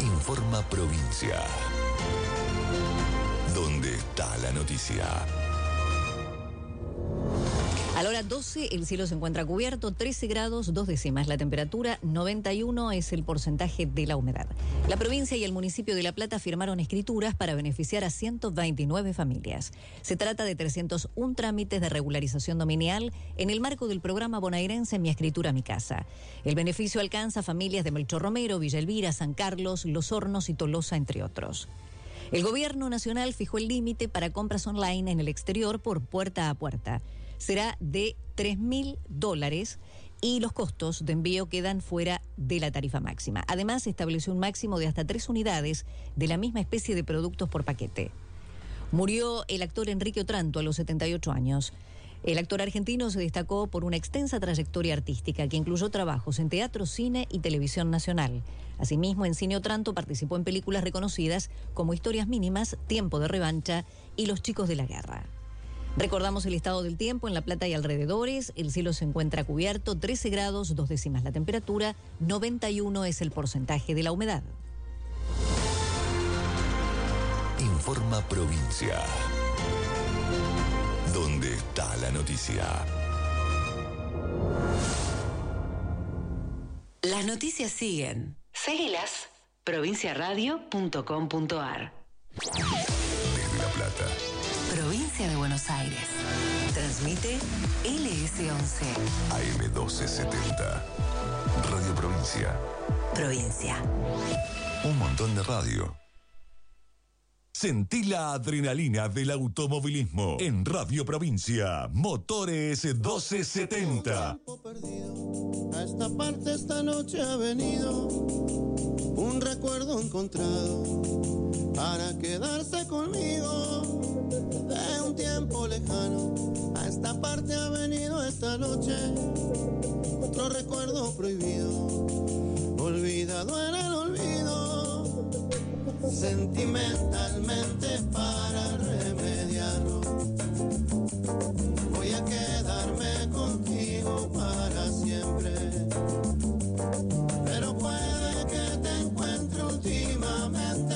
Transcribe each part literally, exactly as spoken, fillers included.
Informa Provincia. ¿Dónde está la noticia? A la hora doce, el cielo se encuentra cubierto, trece grados, dos décimas. La temperatura, noventa y uno es el porcentaje de la humedad. La provincia y el municipio de La Plata firmaron escrituras para beneficiar a ciento veintinueve familias. Se trata de trescientos uno trámites de regularización dominial en el marco del programa bonaerense Mi Escritura, Mi Casa. El beneficio alcanza a familias de Melchor Romero, Villa Elvira, San Carlos, Los Hornos y Tolosa, entre otros. El gobierno nacional fijó el límite para compras online en el exterior por puerta a puerta. Será de tres mil dólares y los costos de envío quedan fuera de la tarifa máxima. Además, estableció un máximo de hasta tres unidades de la misma especie de productos por paquete. Murió el actor Enrique Otranto a los setenta y ocho años. El actor argentino se destacó por una extensa trayectoria artística que incluyó trabajos en teatro, cine y televisión nacional. Asimismo, en Cine Otranto participó en películas reconocidas como Historias Mínimas, Tiempo de Revancha y Los Chicos de la Guerra. Recordamos el estado del tiempo en La Plata y alrededores. El cielo se encuentra cubierto, trece grados, dos décimas la temperatura, noventa y uno es el porcentaje de la humedad. Informa Provincia. ¿Dónde está la noticia? Las noticias siguen. Seguilas. provincia radio punto com punto a r. Desde La Plata. Provincia de Buenos Aires. Transmite L S once. A M doce setenta. Radio Provincia. Provincia. Un montón de radio. Sentí la adrenalina del automovilismo en Radio Provincia. Motores doce setenta. A esta parte esta noche ha venido un recuerdo encontrado para quedarse conmigo de un tiempo lejano. A esta parte ha venido esta noche otro recuerdo prohibido, olvidado en el olvido, sentimentalmente para remediarlo. Voy a quedarme contigo para siempre, pero puede que te encuentre últimamente.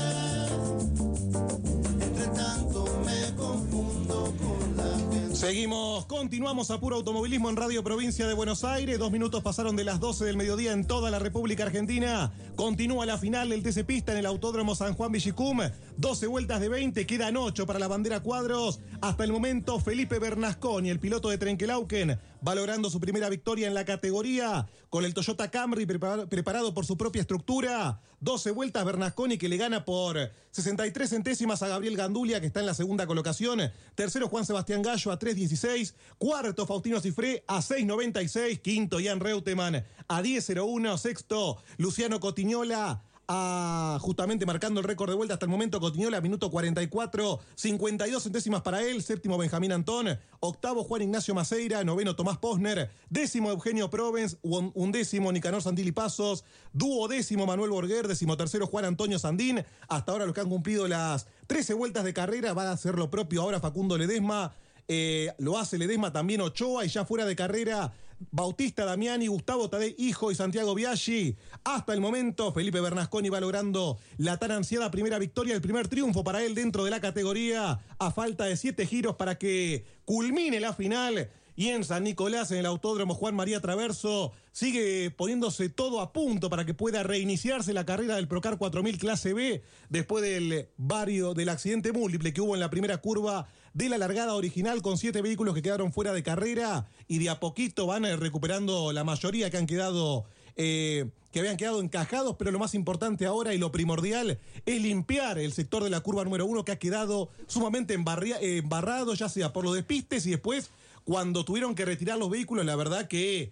Entre tanto me confundo con la gente. Seguimos, continuamos a Puro Automovilismo en Radio Provincia de Buenos Aires. Dos minutos pasaron de las doce del mediodía en toda la República Argentina. Continúa la final del T C Pista en el Autódromo San Juan Villicum. doce vueltas de veinte, quedan ocho para la bandera cuadros. Hasta el momento, Felipe Bernasconi, el piloto de Trenquelauquen, va logrando su primera victoria en la categoría con el Toyota Camry prepar- preparado por su propia estructura. doce vueltas Bernasconi, que le gana por sesenta y tres centésimas a Gabriel Gandulia, que está en la segunda colocación. Tercero, Juan Sebastián Gallo a tres dieciséis. Cuarto, Faustino Cifré a seis noventa y seis. Quinto, Ian Reutemann a diez cero uno. Sexto, Luciano Cotiñola a justamente marcando el récord de vuelta hasta el momento. Cotiñola, minuto cuarenta y cuatro, cincuenta y dos centésimas para él. Séptimo, Benjamín Antón. Octavo, Juan Ignacio Maceira. Noveno, Tomás Posner. Décimo, Eugenio Provence. Un, undécimo, Nicanor Santilli Pasos. Duodécimo, Manuel Borguer. Décimo tercero, Juan Antonio Sandín. Hasta ahora los que han cumplido las trece vueltas de carrera. Va a hacer lo propio ahora Facundo Ledesma. Eh, lo hace Ledesma, también Ochoa, y ya fuera de carrera Bautista Damiani, Gustavo Tadei Hijo y Santiago Biaggi. Hasta el momento Felipe Bernasconi va logrando la tan ansiada primera victoria, el primer triunfo para él dentro de la categoría, a falta de siete giros para que culmine la final. Y en San Nicolás, en el Autódromo Juan María Traverso, sigue poniéndose todo a punto para que pueda reiniciarse la carrera del Procar cuatro mil Clase B después del vario del accidente múltiple que hubo en la primera curva de la largada original, con siete vehículos que quedaron fuera de carrera, y de a poquito van eh, recuperando la mayoría que han quedado eh, que habían quedado encajados, pero lo más importante ahora y lo primordial es limpiar el sector de la curva número uno, que ha quedado sumamente embarria- eh, embarrado, ya sea por los despistes y después cuando tuvieron que retirar los vehículos. La verdad que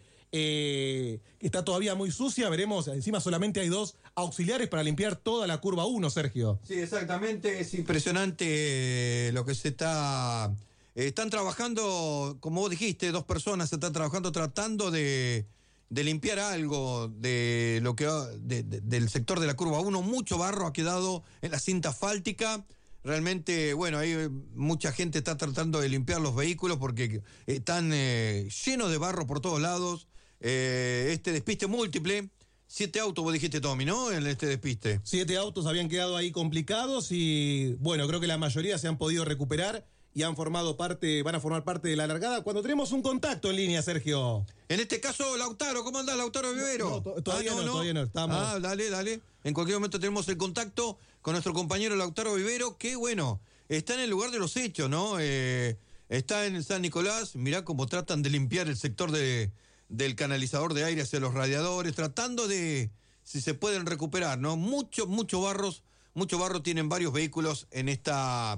eh, está todavía muy sucia. Veremos, encima solamente hay dos auxiliares para limpiar toda la curva uno, Sergio. Sí, exactamente, es impresionante eh, lo que se está... Eh, están trabajando, como vos dijiste, dos personas están trabajando tratando de, de limpiar algo de lo que de, de, del sector de la curva uno. Mucho barro ha quedado en la cinta asfáltica. Realmente, bueno, ahí mucha gente está tratando de limpiar los vehículos porque están eh, llenos de barro por todos lados. Eh, este despiste múltiple siete autos, vos dijiste, Tommy, ¿no? En este despiste. Siete autos habían quedado ahí complicados y, bueno, creo que la mayoría se han podido recuperar y han formado parte, van a formar parte de la largada. Cuando tenemos un contacto en línea, Sergio. En este caso, Lautaro, ¿cómo andás, Lautaro Vivero? No, no, todavía ah, no, no, todavía no, estamos. Ah, dale, dale. En cualquier momento tenemos el contacto con nuestro compañero Lautaro Vivero, que, bueno, está en el lugar de los hechos, ¿no? Eh, está en San Nicolás, mirá cómo tratan de limpiar el sector de, del canalizador de aire hacia los radiadores, tratando de, si se pueden recuperar, ¿no? Mucho, mucho barros, mucho barro tienen varios vehículos en esta...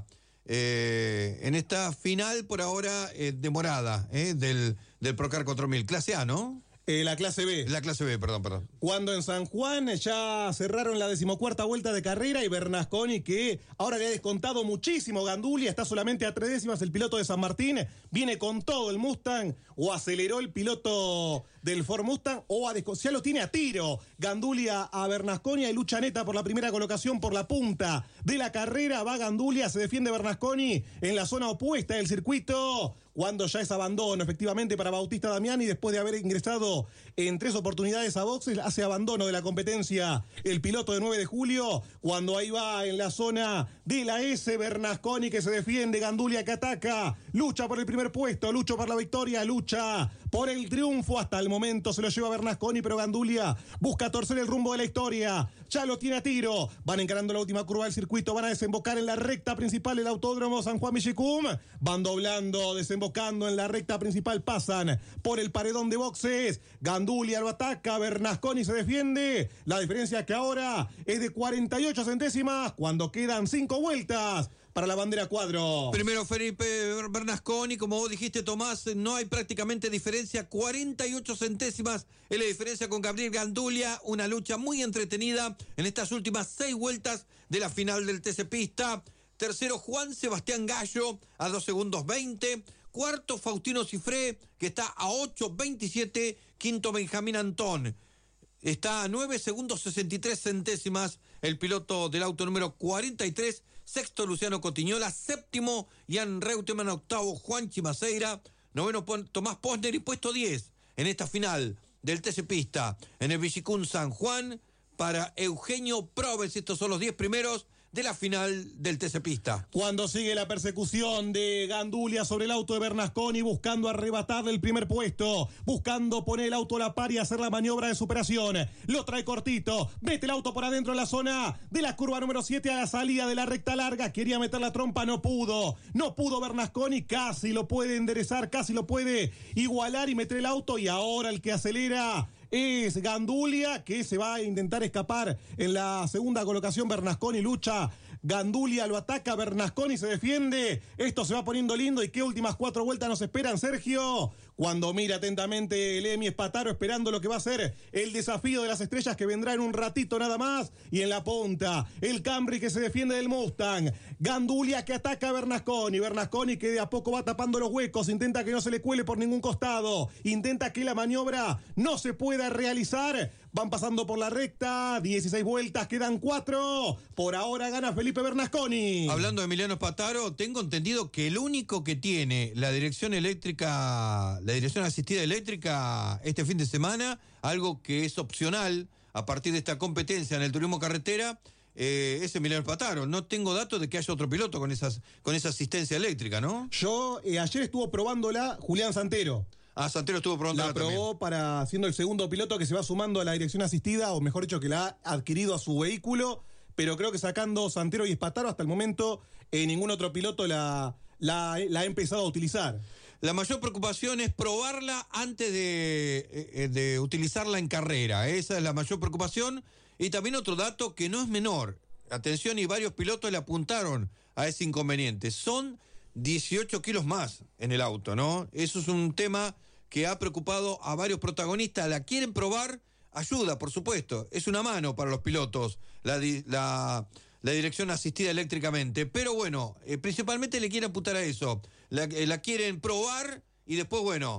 Eh, en esta final por ahora eh, demorada eh, del, del Procar cuatro mil, clase A, ¿no? Eh, la clase B. La clase B, perdón, perdón. Cuando en San Juan ya cerraron la decimocuarta vuelta de carrera y Bernasconi, que ahora le ha descontado muchísimo Gandulia, está solamente a tres décimas el piloto de San Martín, viene con todo el Mustang, o aceleró el piloto del Ford Mustang, o a ya lo tiene a tiro. Gandulia a Bernasconi y lucha neta por la primera colocación por la punta de la carrera. Va Gandulia, se defiende Bernasconi en la zona opuesta del circuito, cuando ya es abandono efectivamente para Bautista Damiani, después de haber ingresado en tres oportunidades a boxes, hace abandono de la competencia el piloto de nueve de julio, cuando ahí va en la zona de la S, Bernasconi que se defiende, Gandulia que ataca, lucha por el primer puesto, lucha por la victoria, lucha por el triunfo, hasta el momento se lo lleva Bernasconi, pero Gandulia busca torcer el rumbo de la historia, ya lo tiene a tiro, van encarando la última curva del circuito, van a desembocar en la recta principal del Autódromo San Juan Villicum, van doblando, desembocando en la recta principal, pasan por el paredón de boxes, Gandulia lo ataca, Bernasconi se defiende, la diferencia que ahora es de cuarenta y ocho centésimas, cuando quedan cinco vueltas para la bandera cuadro. Primero Felipe Bernasconi, como vos dijiste, Tomás, no hay prácticamente diferencia, cuarenta y ocho centésimas es la diferencia con Gabriel Gandulia, una lucha muy entretenida en estas últimas seis vueltas de la final del T C Pista. Tercero Juan Sebastián Gallo a dos segundos veinte. Cuarto Faustino Cifré, que está a ocho veintisiete. Quinto Benjamín Antón. Está a nueve segundos sesenta y tres centésimas el piloto del auto número cuarenta y tres. Sexto Luciano Cotiñola. Séptimo Jan Reutemann. Octavo Juan Chimaceira. Noveno Tomás Posner. Y puesto diez en esta final del T C Pista en el Villicum San Juan para Eugenio Proves. Estos son los diez primeros de la final del T C Pista. Cuando sigue la persecución de Gandulia sobre el auto de Bernasconi, buscando arrebatarle el primer puesto, buscando poner el auto a la par y hacer la maniobra de superación. Lo trae cortito, mete el auto por adentro en la zona de la curva número siete a la salida de la recta larga. Quería meter la trompa, no pudo. No pudo Bernasconi, casi lo puede enderezar, casi lo puede igualar y meter el auto. Y ahora el que acelera es Gandulia, que se va a intentar escapar en la segunda colocación. Bernasconi lucha, Gandulia lo ataca, Bernasconi se defiende. Esto se va poniendo lindo. ¿Y qué últimas cuatro vueltas nos esperan, Sergio? Cuando mira atentamente el Emi Espataro, esperando lo que va a ser el desafío de las estrellas, que vendrá en un ratito nada más. Y en la punta, el Camry que se defiende del Mustang. Gandulia que ataca a Bernasconi. Bernasconi que de a poco va tapando los huecos. Intenta que no se le cuele por ningún costado. Intenta que la maniobra no se pueda realizar. Van pasando por la recta. dieciséis vueltas, quedan cuatro. Por ahora gana Felipe Bernasconi. Hablando de Emiliano Espataro, tengo entendido que el único que tiene la dirección eléctrica, la dirección asistida eléctrica este fin de semana, algo que es opcional a partir de esta competencia en el turismo carretera, eh, es Emiliano Espataro. No tengo datos de que haya otro piloto con esas, con esa asistencia eléctrica, ¿no? Yo, eh, ayer estuvo probándola Julián Santero. Ah, Santero estuvo probando la probó también. Para siendo el segundo piloto que se va sumando a la dirección asistida, o mejor dicho, que la ha adquirido a su vehículo, pero creo que sacando Santero y Espataro hasta el momento, eh, ningún otro piloto la, la, la ha empezado a utilizar. La mayor preocupación es probarla antes de, eh, de utilizarla en carrera. Esa es la mayor preocupación. Y también otro dato que no es menor. Atención, y varios pilotos le apuntaron a ese inconveniente. Son dieciocho kilos más en el auto, ¿no? Eso es un tema que ha preocupado a varios protagonistas. La quieren probar, ayuda, por supuesto. Es una mano para los pilotos, la, la, la dirección asistida eléctricamente. Pero bueno, eh, principalmente le quieren apuntar a eso. La, eh, la quieren probar y después, bueno,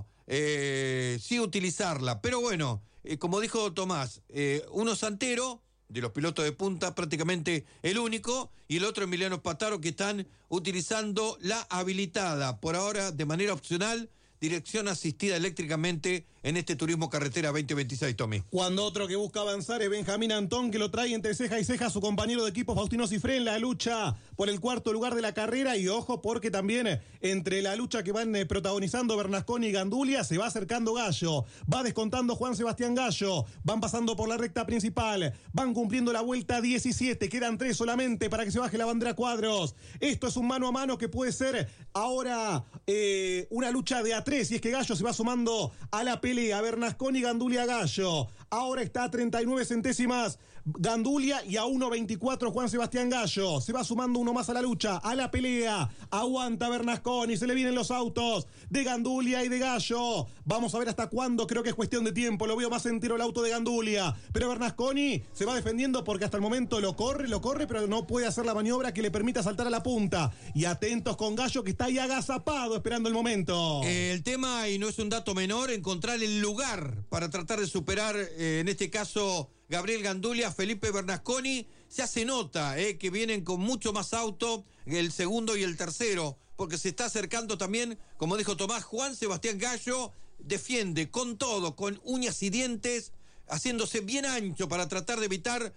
eh, sí utilizarla. Pero bueno, eh, como dijo Tomás, eh, uno Santero, de los pilotos de punta, prácticamente el único, y el otro Emiliano Espataro, que están utilizando la habilitada, por ahora de manera opcional, dirección asistida eléctricamente en este Turismo Carretera veinte veintiséis, Tommy. Cuando otro que busca avanzar es Benjamín Antón, que lo trae entre ceja y ceja a su compañero de equipo Faustino Cifré en la lucha por el cuarto lugar de la carrera. Y ojo, porque también entre la lucha que van protagonizando Bernasconi y Gandulia se va acercando Gallo, va descontando Juan Sebastián Gallo, van pasando por la recta principal, van cumpliendo la vuelta diecisiete, quedan tres solamente para que se baje la bandera Cuadros. Esto es un mano a mano que puede ser ahora eh, una lucha de a tres, y es que Gallo se va sumando a la pelea. Bernasconi, Gandulia, Gallo. Ahora está a treinta y nueve centésimas Gandulia y a uno veinticuatro Juan Sebastián Gallo. Se va sumando uno más a la lucha, a la pelea. Aguanta Bernasconi, se le vienen los autos de Gandulia y de Gallo. Vamos a ver hasta cuándo, creo que es cuestión de tiempo. Lo veo más entero el auto de Gandulia, pero Bernasconi se va defendiendo porque hasta el momento lo corre, lo corre, pero no puede hacer la maniobra que le permita saltar a la punta. Y atentos con Gallo, que está ahí agazapado esperando el momento. Eh, el tema, y no es un dato menor, encontrar el lugar para tratar de superar, eh, en este caso, Gabriel Gandulia, Felipe Bernasconi. Se hace nota eh, que vienen con mucho más auto el segundo y el tercero, porque se está acercando también, como dijo Tomás, Juan Sebastián Gallo. Defiende con todo, con uñas y dientes, haciéndose bien ancho para tratar de evitar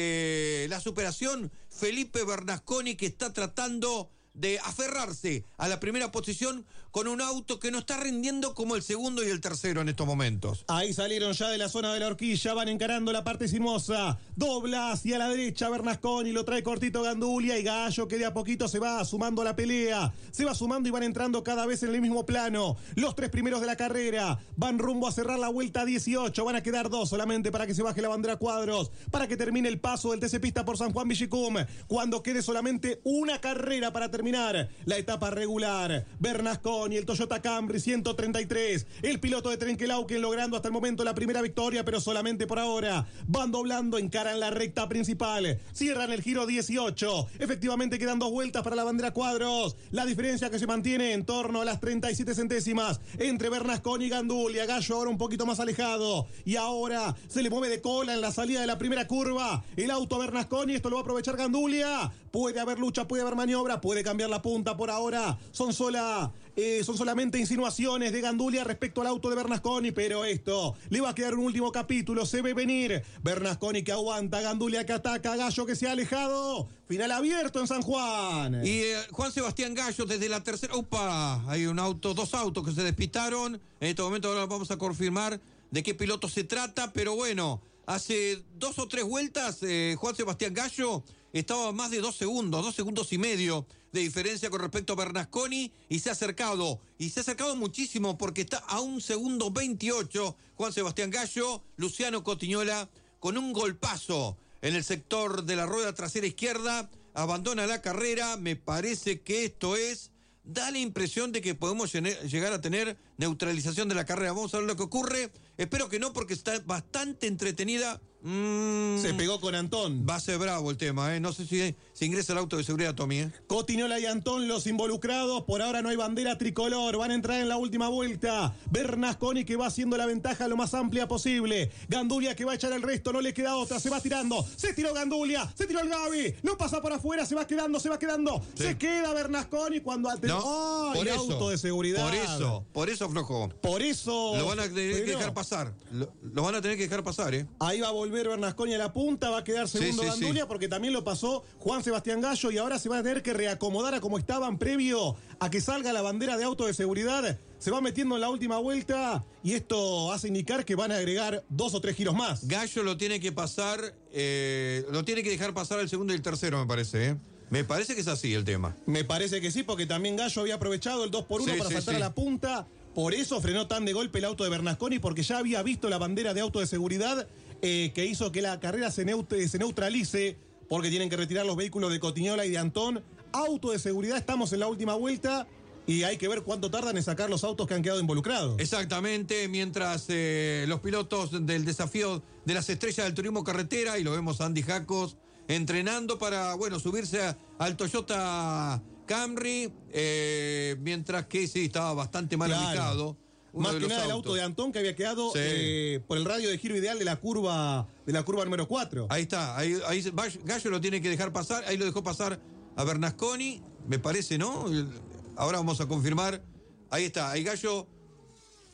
eh, la superación. Felipe Bernasconi, que está tratando de aferrarse a la primera posición con un auto que no está rindiendo como el segundo y el tercero en estos momentos. Ahí salieron ya de la zona de la horquilla, van encarando la parte sinuosa, dobla hacia la derecha Bernasconi, lo trae cortito Gandulia, y Gallo, que de a poquito se va sumando a la pelea, se va sumando y van entrando cada vez en el mismo plano. Los tres primeros de la carrera van rumbo a cerrar la vuelta dieciocho, van a quedar dos solamente para que se baje la bandera Cuadros, para que termine el paso del T C Pista por San Juan Villicum, cuando quede solamente una carrera para terminar la etapa regular. Bernasconi, el Toyota Camry ciento treinta y tres, el piloto de Trenquelauquen, logrando hasta el momento la primera victoria, pero solamente por ahora. Van doblando, encaran la recta principal, cierran el giro dieciocho, efectivamente quedan dos vueltas para la bandera Cuadros. La diferencia que se mantiene en torno a las treinta y siete centésimas entre Bernasconi y Gandulia. Gallo ahora un poquito más alejado, y ahora se le mueve de cola en la salida de la primera curva el auto a Bernasconi. Esto lo va a aprovechar Gandulia. Puede haber lucha, puede haber maniobra, puede cambiar la punta. Por ahora son sola eh, son solamente insinuaciones de Gandulia respecto al auto de Bernasconi, pero esto le va a quedar un último capítulo. Se ve venir Bernasconi, que aguanta, Gandulia que ataca, Gallo que se ha alejado. Final abierto en San Juan. Y eh, Juan Sebastián Gallo desde la tercera. ¡Opa! Hay un auto, dos autos que se despistaron. En este momento ahora vamos a confirmar de qué piloto se trata, pero bueno, hace dos o tres vueltas eh, Juan Sebastián Gallo estaba a más de dos segundos, dos segundos y medio de diferencia con respecto a Bernasconi, y se ha acercado, y se ha acercado muchísimo porque está a un segundo veintiocho Juan Sebastián Gallo. Luciano Cotiñola, con un golpazo en el sector de la rueda trasera izquierda, abandona la carrera. Me parece que esto es, da la impresión de que podemos llegar a tener neutralización de la carrera. Vamos a ver lo que ocurre. Espero que no, porque está bastante entretenida. Mm, se pegó con Antón. Va a ser bravo el tema, ¿eh? No sé si, si ingresa el auto de seguridad, Tommy, ¿eh? Cotiñola y Antón, los involucrados. Por ahora no hay bandera tricolor. Van a entrar en la última vuelta. Bernasconi, que va haciendo la ventaja lo más amplia posible. Gandulia, que va a echar el resto. No le queda otra. Se va tirando. Se tiró Gandulia. Se tiró el Gavi. No pasa por afuera. Se va quedando. Se va quedando. Sí. Se queda Bernasconi cuando... Ate... No, ¡Oh, por el eso, auto de seguridad! Por eso. Por eso aflojó. Por eso... Lo van a tener pero... que dejar pasar. Lo, lo van a tener que dejar pasar, ¿eh? Ahí va a volver Bernasconi a la punta, va a quedar segundo sí, sí, Gandulia, sí. Porque también lo pasó Juan Sebastián Gallo, y ahora se va a tener que reacomodar a como estaban previo a que salga la bandera de auto de seguridad. Se va metiendo en la última vuelta, y esto hace indicar que van a agregar dos o tres giros más. Gallo lo tiene que pasar, eh, lo tiene que dejar pasar el segundo y el tercero, me parece, ¿eh? Me parece que es así el tema. Me parece que sí, porque también Gallo había aprovechado el dos por uno sí, para sí, saltar sí. a la punta. Por eso frenó tan de golpe el auto de Bernasconi, porque ya había visto la bandera de auto de seguridad eh, que hizo que la carrera se, neut- se neutralice, porque tienen que retirar los vehículos de Cotiñola y de Antón. Auto de seguridad, estamos en la última vuelta y hay que ver cuánto tardan en sacar los autos que han quedado involucrados. Exactamente, mientras eh, los pilotos del desafío de las estrellas del turismo carretera, y lo vemos a Andy Jacos entrenando para, bueno, subirse a, al Toyota Camry, eh, mientras que sí, estaba bastante mal claro. ubicado. Más que nada autos. El auto de Antón, que había quedado sí. eh, por el radio de giro ideal de la curva de la curva número cuatro. Ahí está, ahí, ahí Gallo lo tiene que dejar pasar, ahí lo dejó pasar a Bernasconi, me parece, ¿no? Ahora vamos a confirmar. Ahí está, ahí Gallo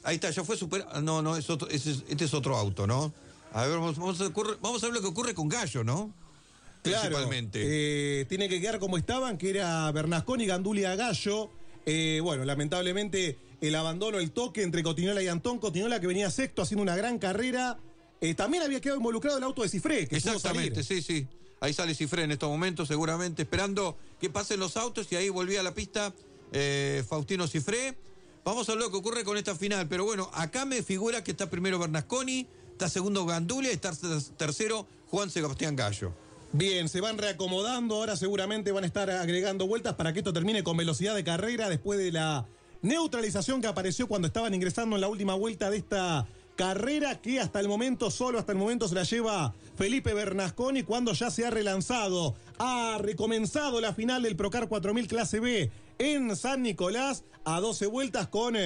Ahí está, ya fue super. No, no, es otro, es, este es otro auto, ¿no? A ver, vamos, vamos, a, ocurre, vamos a ver lo que ocurre con Gallo, ¿no? Claro, Principalmente. Eh, tiene que quedar como estaban, que era Bernasconi, Gandulia, Gallo. Eh, bueno, lamentablemente el abandono, el toque entre Cotinola y Antón. Cotinola, que venía sexto haciendo una gran carrera. Eh, también había quedado involucrado el auto de Cifré, que Exactamente, sí, sí. Ahí sale Cifré en estos momentos, seguramente, esperando que pasen los autos, y ahí volvía a la pista eh, Faustino Cifré. Vamos a ver lo que ocurre con esta final, pero bueno, acá me figura que está primero Bernasconi, está segundo Gandulia y está tercero Juan Sebastián Gallo. Bien, se van reacomodando, ahora seguramente van a estar agregando vueltas para que esto termine con velocidad de carrera después de la neutralización que apareció cuando estaban ingresando en la última vuelta de esta carrera, que hasta el momento, solo hasta el momento se la lleva Felipe Bernasconi, cuando ya se ha relanzado, ha recomenzado la final del Procar cuatro mil Clase B en San Nicolás a doce vueltas con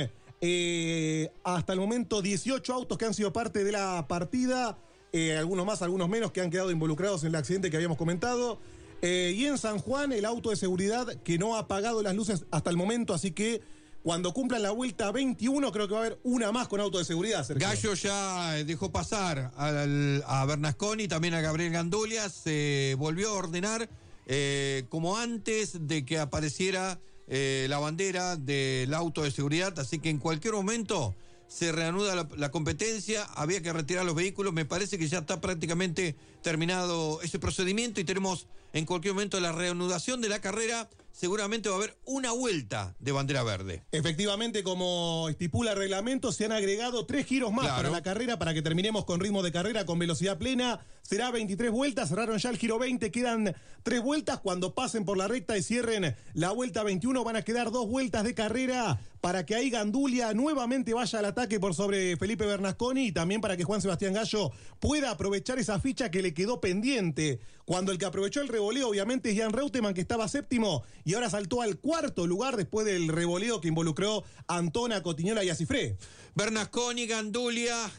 eh, hasta el momento dieciocho autos que han sido parte de la partida. Eh, algunos más, algunos menos, que han quedado involucrados en el accidente que habíamos comentado. Eh, y en San Juan, el auto de seguridad que no ha apagado las luces hasta el momento, así que cuando cumplan la vuelta veintiuno, creo que va a haber una más con auto de seguridad, Sergio. Gallo ya dejó pasar al, a Bernasconi, también a Gabriel Gandulia, se volvió a ordenar eh, como antes de que apareciera eh, la bandera del auto de seguridad, así que en cualquier momento se reanuda la, la competencia, había que retirar los vehículos, me parece que ya está prácticamente terminado ese procedimiento y tenemos en cualquier momento la reanudación de la carrera. Seguramente va a haber una vuelta de bandera verde. Efectivamente, como estipula el reglamento, se han agregado tres giros más Claro. para la carrera, para que terminemos con ritmo de carrera, con velocidad plena. Será veintitrés vueltas, cerraron ya el giro veinte, quedan tres vueltas. Cuando pasen por la recta y cierren la vuelta veintiuno, van a quedar dos vueltas de carrera para que ahí Gandulia nuevamente vaya al ataque por sobre Felipe Bernasconi, y también para que Juan Sebastián Gallo pueda aprovechar esa ficha que le quedó pendiente. Cuando el que aprovechó el revoleo, obviamente, es Jan Reutemann, que estaba séptimo y ahora saltó al cuarto lugar después del revoleo que involucró a Antón, a Cotinola y a Cifré. Bernasconi, Gandulia,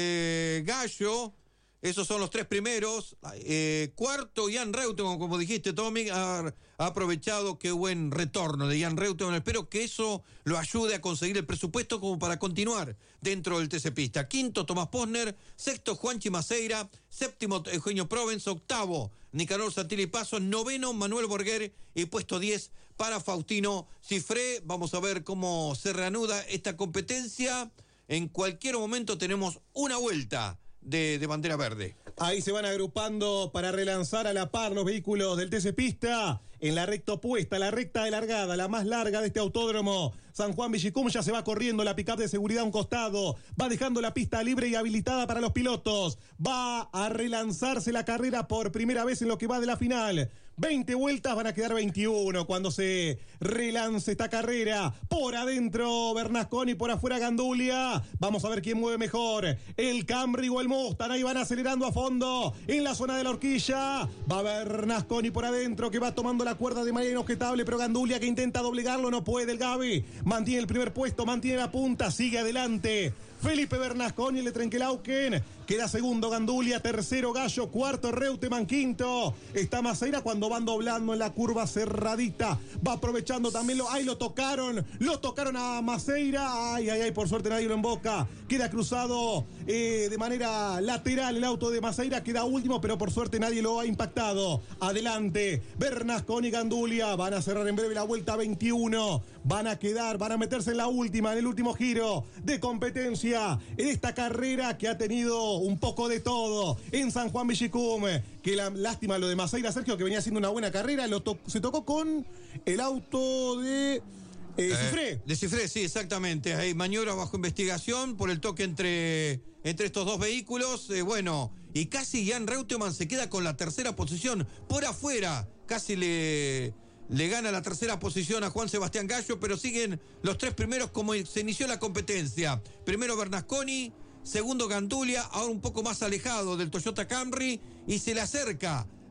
eh, Gallo, esos son los tres primeros. Eh, cuarto, Jan Reutemann, como dijiste, Tommy, ha, ha aprovechado. Qué buen retorno de Jan Reutemann. Espero que eso lo ayude a conseguir el presupuesto como para continuar dentro del T C Pista. Quinto, Tomás Posner. Sexto, Juanchi Maceira. Séptimo, Eugenio Provence. Octavo, Nicanor Santilli Paso. Noveno, Manuel Borguer. Y puesto diez para Faustino Cifré. Vamos a ver cómo se reanuda esta competencia. En cualquier momento tenemos una vuelta De, de bandera verde. Ahí se van agrupando para relanzar a la par los vehículos del T C Pista en la recta opuesta, la recta de largada, la más larga de este autódromo. San Juan Villicum, ya se va corriendo la pick-up de seguridad a un costado, va dejando la pista libre y habilitada para los pilotos. Va a relanzarse la carrera por primera vez en lo que va de la final. veinte vueltas, van a quedar veintiuno cuando se relance esta carrera. Por adentro Bernasconi, por afuera Gandulia. Vamos a ver quién mueve mejor, el Camry o el Mustang. Ahí van acelerando a fondo en la zona de la horquilla. Va Bernasconi por adentro, que va tomando la cuerda de manera inobjetable, pero Gandulia, que intenta doblegarlo, no puede. El Gaby mantiene el primer puesto, mantiene la punta, sigue adelante Felipe Bernasconi, le Trenkelauken. Queda segundo Gandulia, tercero Gallo, cuarto Reutemann, quinto está Maceira cuando van doblando en la curva cerradita. Va aprovechando también, lo, ahí lo tocaron, lo tocaron a Maceira. Ay, ay, ay, por suerte nadie lo emboca. Queda cruzado eh, de manera lateral el auto de Maceira, queda último, pero por suerte nadie lo ha impactado. Adelante, Bernasconi, Gandulia, van a cerrar en breve la vuelta veintiuno. Van a quedar, van a meterse en la última, en el último giro de competencia en esta carrera que ha tenido un poco de todo en San Juan Villicum. Que la, lástima lo de Maceira, Sergio, que venía haciendo una buena carrera, lo to, se tocó con el auto de eh, eh, Cifré. De Cifré, sí, exactamente. Hay maniobra bajo investigación por el toque entre, entre estos dos vehículos. Eh, bueno, y casi Jan Reutemann se queda con la tercera posición por afuera. Casi le... Le gana la tercera posición a Juan Sebastián Gallo, pero siguen los tres primeros como se inició la competencia. Primero Bernasconi, segundo Gandulia, ahora un poco más alejado del Toyota Camry, y se le acerca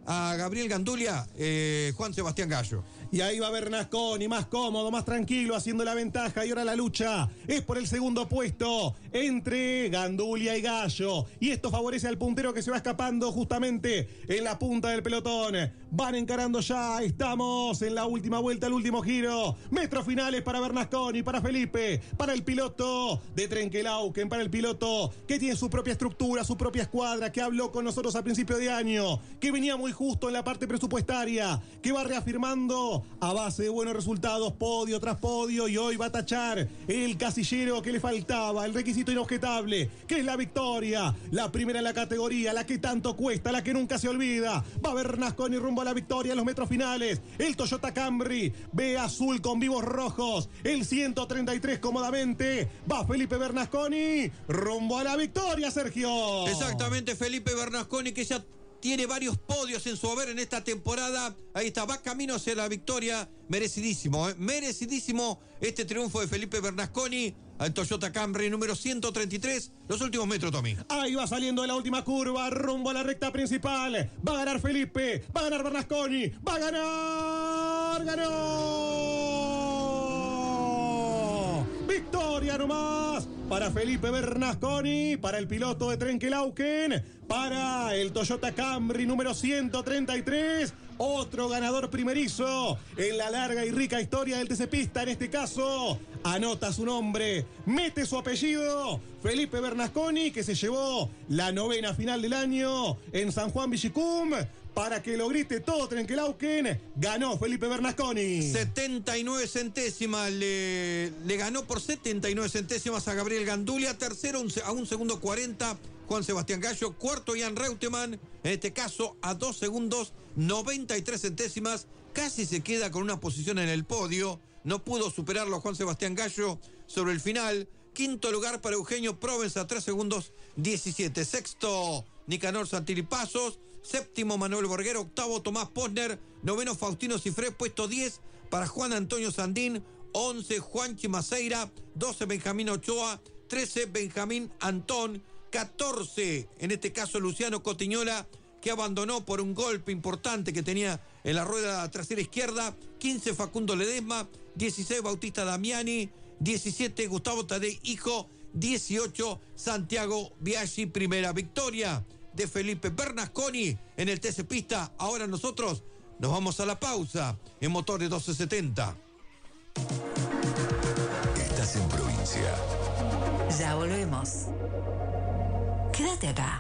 a Gabriel Gandulia, eh, Juan Sebastián Gallo. Y ahí va Bernasconi, más cómodo, más tranquilo, haciendo la ventaja. Y ahora la lucha es por el segundo puesto entre Gandulia y Gallo. Y esto favorece al puntero que se va escapando justamente en la punta del pelotón. Van encarando ya, estamos en la última vuelta, el último giro. Metros finales para Bernasconi, para Felipe, para el piloto de Trenquelauquen, para el piloto que tiene su propia estructura, su propia escuadra, que habló con nosotros a principio de año, que venía muy justo en la parte presupuestaria, que va reafirmando a base de buenos resultados, podio tras podio, y hoy va a tachar el casillero que le faltaba, el requisito inobjetable, que es la victoria, la primera en la categoría, la que tanto cuesta, la que nunca se olvida. Va Bernasconi rumbo a la victoria en los metros finales. El Toyota Camry, ve azul con vivos rojos, el ciento treinta y tres cómodamente. Va Felipe Bernasconi rumbo a la victoria, Sergio. Exactamente, Felipe Bernasconi, que ya tiene varios podios en su haber en esta temporada. Ahí está, va camino hacia la victoria. Merecidísimo, ¿eh? Merecidísimo este triunfo de Felipe Bernasconi al Toyota Camry número ciento treinta y tres. Los últimos metros, Tommy. Ahí va saliendo de la última curva, rumbo a la recta principal. Va a ganar Felipe, va a ganar Bernasconi, va a ganar, ganó. Victoria nomás para Felipe Bernasconi, para el piloto de Trenquelauquen, para el Toyota Camry número ciento treinta y tres. Otro ganador primerizo en la larga y rica historia del T C Pista. En este caso, anota su nombre, mete su apellido, Felipe Bernasconi, que se llevó la novena final del año en San Juan Villicum. Para que lo grite todo Trenquelauquen, ganó Felipe Bernasconi. setenta y nueve centésimas, le, le ganó por setenta y nueve centésimas a Gabriel Gandulia. Tercero a un segundo cuarenta, Juan Sebastián Gallo. Cuarto, Jan Reutemann, en este caso a dos segundos noventa y tres centésimas. Casi se queda con una posición en el podio. No pudo superarlo Juan Sebastián Gallo sobre el final. Quinto lugar para Eugenio Provence a tres segundos diecisiete. Sexto, Nicanor Santilipazos. Séptimo, Manuel Borguero. Octavo, Tomás Posner. Noveno, Faustino Cifré. Puesto diez para Juan Antonio Sandín. once, Juanchi Maceira. doce, Benjamín Ochoa. trece, Benjamín Antón. catorce, en este caso, Luciano Cotiñola, que abandonó por un golpe importante que tenía en la rueda trasera izquierda. quince, Facundo Ledesma. dieciséis, Bautista Damiani. diecisiete, Gustavo Tadei Hijo. dieciocho, Santiago Biaggi. Primera victoria de Felipe Bernasconi en el T C Pista. Ahora nosotros nos vamos a la pausa en Motores doce setenta. Estás en provincia. Ya volvemos. Quédate acá.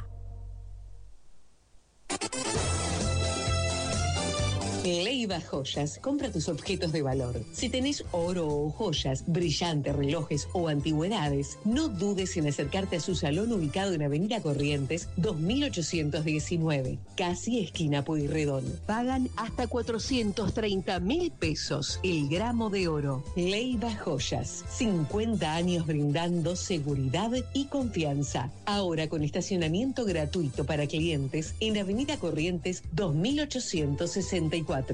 Leiva Joyas, compra tus objetos de valor. Si tenés oro o joyas, brillantes, relojes o antigüedades, no dudes en acercarte a su salón ubicado en Avenida Corrientes dos mil ochocientos diecinueve, casi esquina Pueyrredón. Pagan hasta cuatrocientos treinta mil pesos el gramo de oro. Leiva Joyas, cincuenta años brindando seguridad y confianza. Ahora con estacionamiento gratuito para clientes en Avenida Corrientes dos mil ochocientos sesenta y cuatro.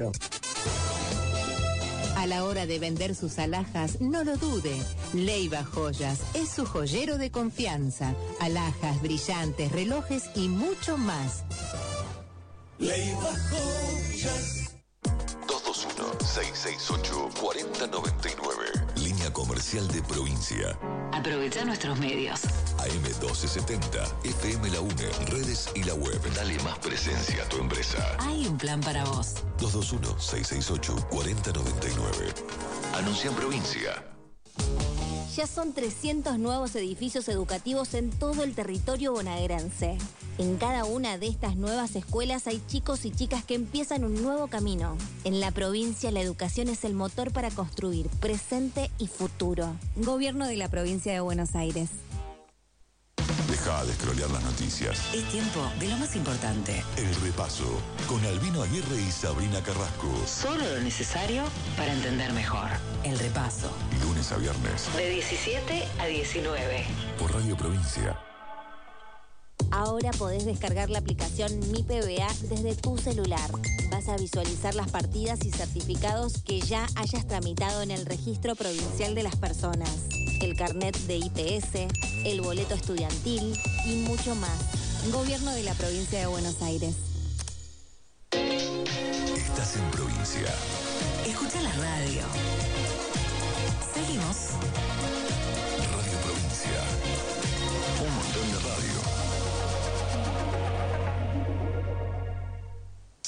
A la hora de vender sus alhajas, no lo dude. Leiva Joyas es su joyero de confianza. Alhajas, brillantes, relojes y mucho más. Leiva Joyas. dos dos uno, seis seis ocho, cuatro cero nueve nueve. Línea comercial de provincia. Aprovecha nuestros medios. A M doce setenta, F M La UNE, redes y la web. Dale más presencia a tu empresa. Hay un plan para vos. dos dos uno, seis seis ocho, cuatro cero nueve nueve. Anuncia en provincia. Ya son trescientos nuevos edificios educativos en todo el territorio bonaerense. En cada una de estas nuevas escuelas hay chicos y chicas que empiezan un nuevo camino. En la provincia, la educación es el motor para construir presente y futuro. Gobierno de la provincia de Buenos Aires. Deja de scrollear las noticias. Es tiempo de lo más importante. El repaso con Albino Aguirre y Sabrina Carrasco. Solo lo necesario para entender mejor. El repaso. Lunes a viernes. De diecisiete a diecinueve. Por Radio Provincia. Ahora podés descargar la aplicación Mi P B A desde tu celular. Vas a visualizar las partidas y certificados que ya hayas tramitado en el Registro Provincial de las Personas, el carnet de I P S, el boleto estudiantil y mucho más. Gobierno de la Provincia de Buenos Aires.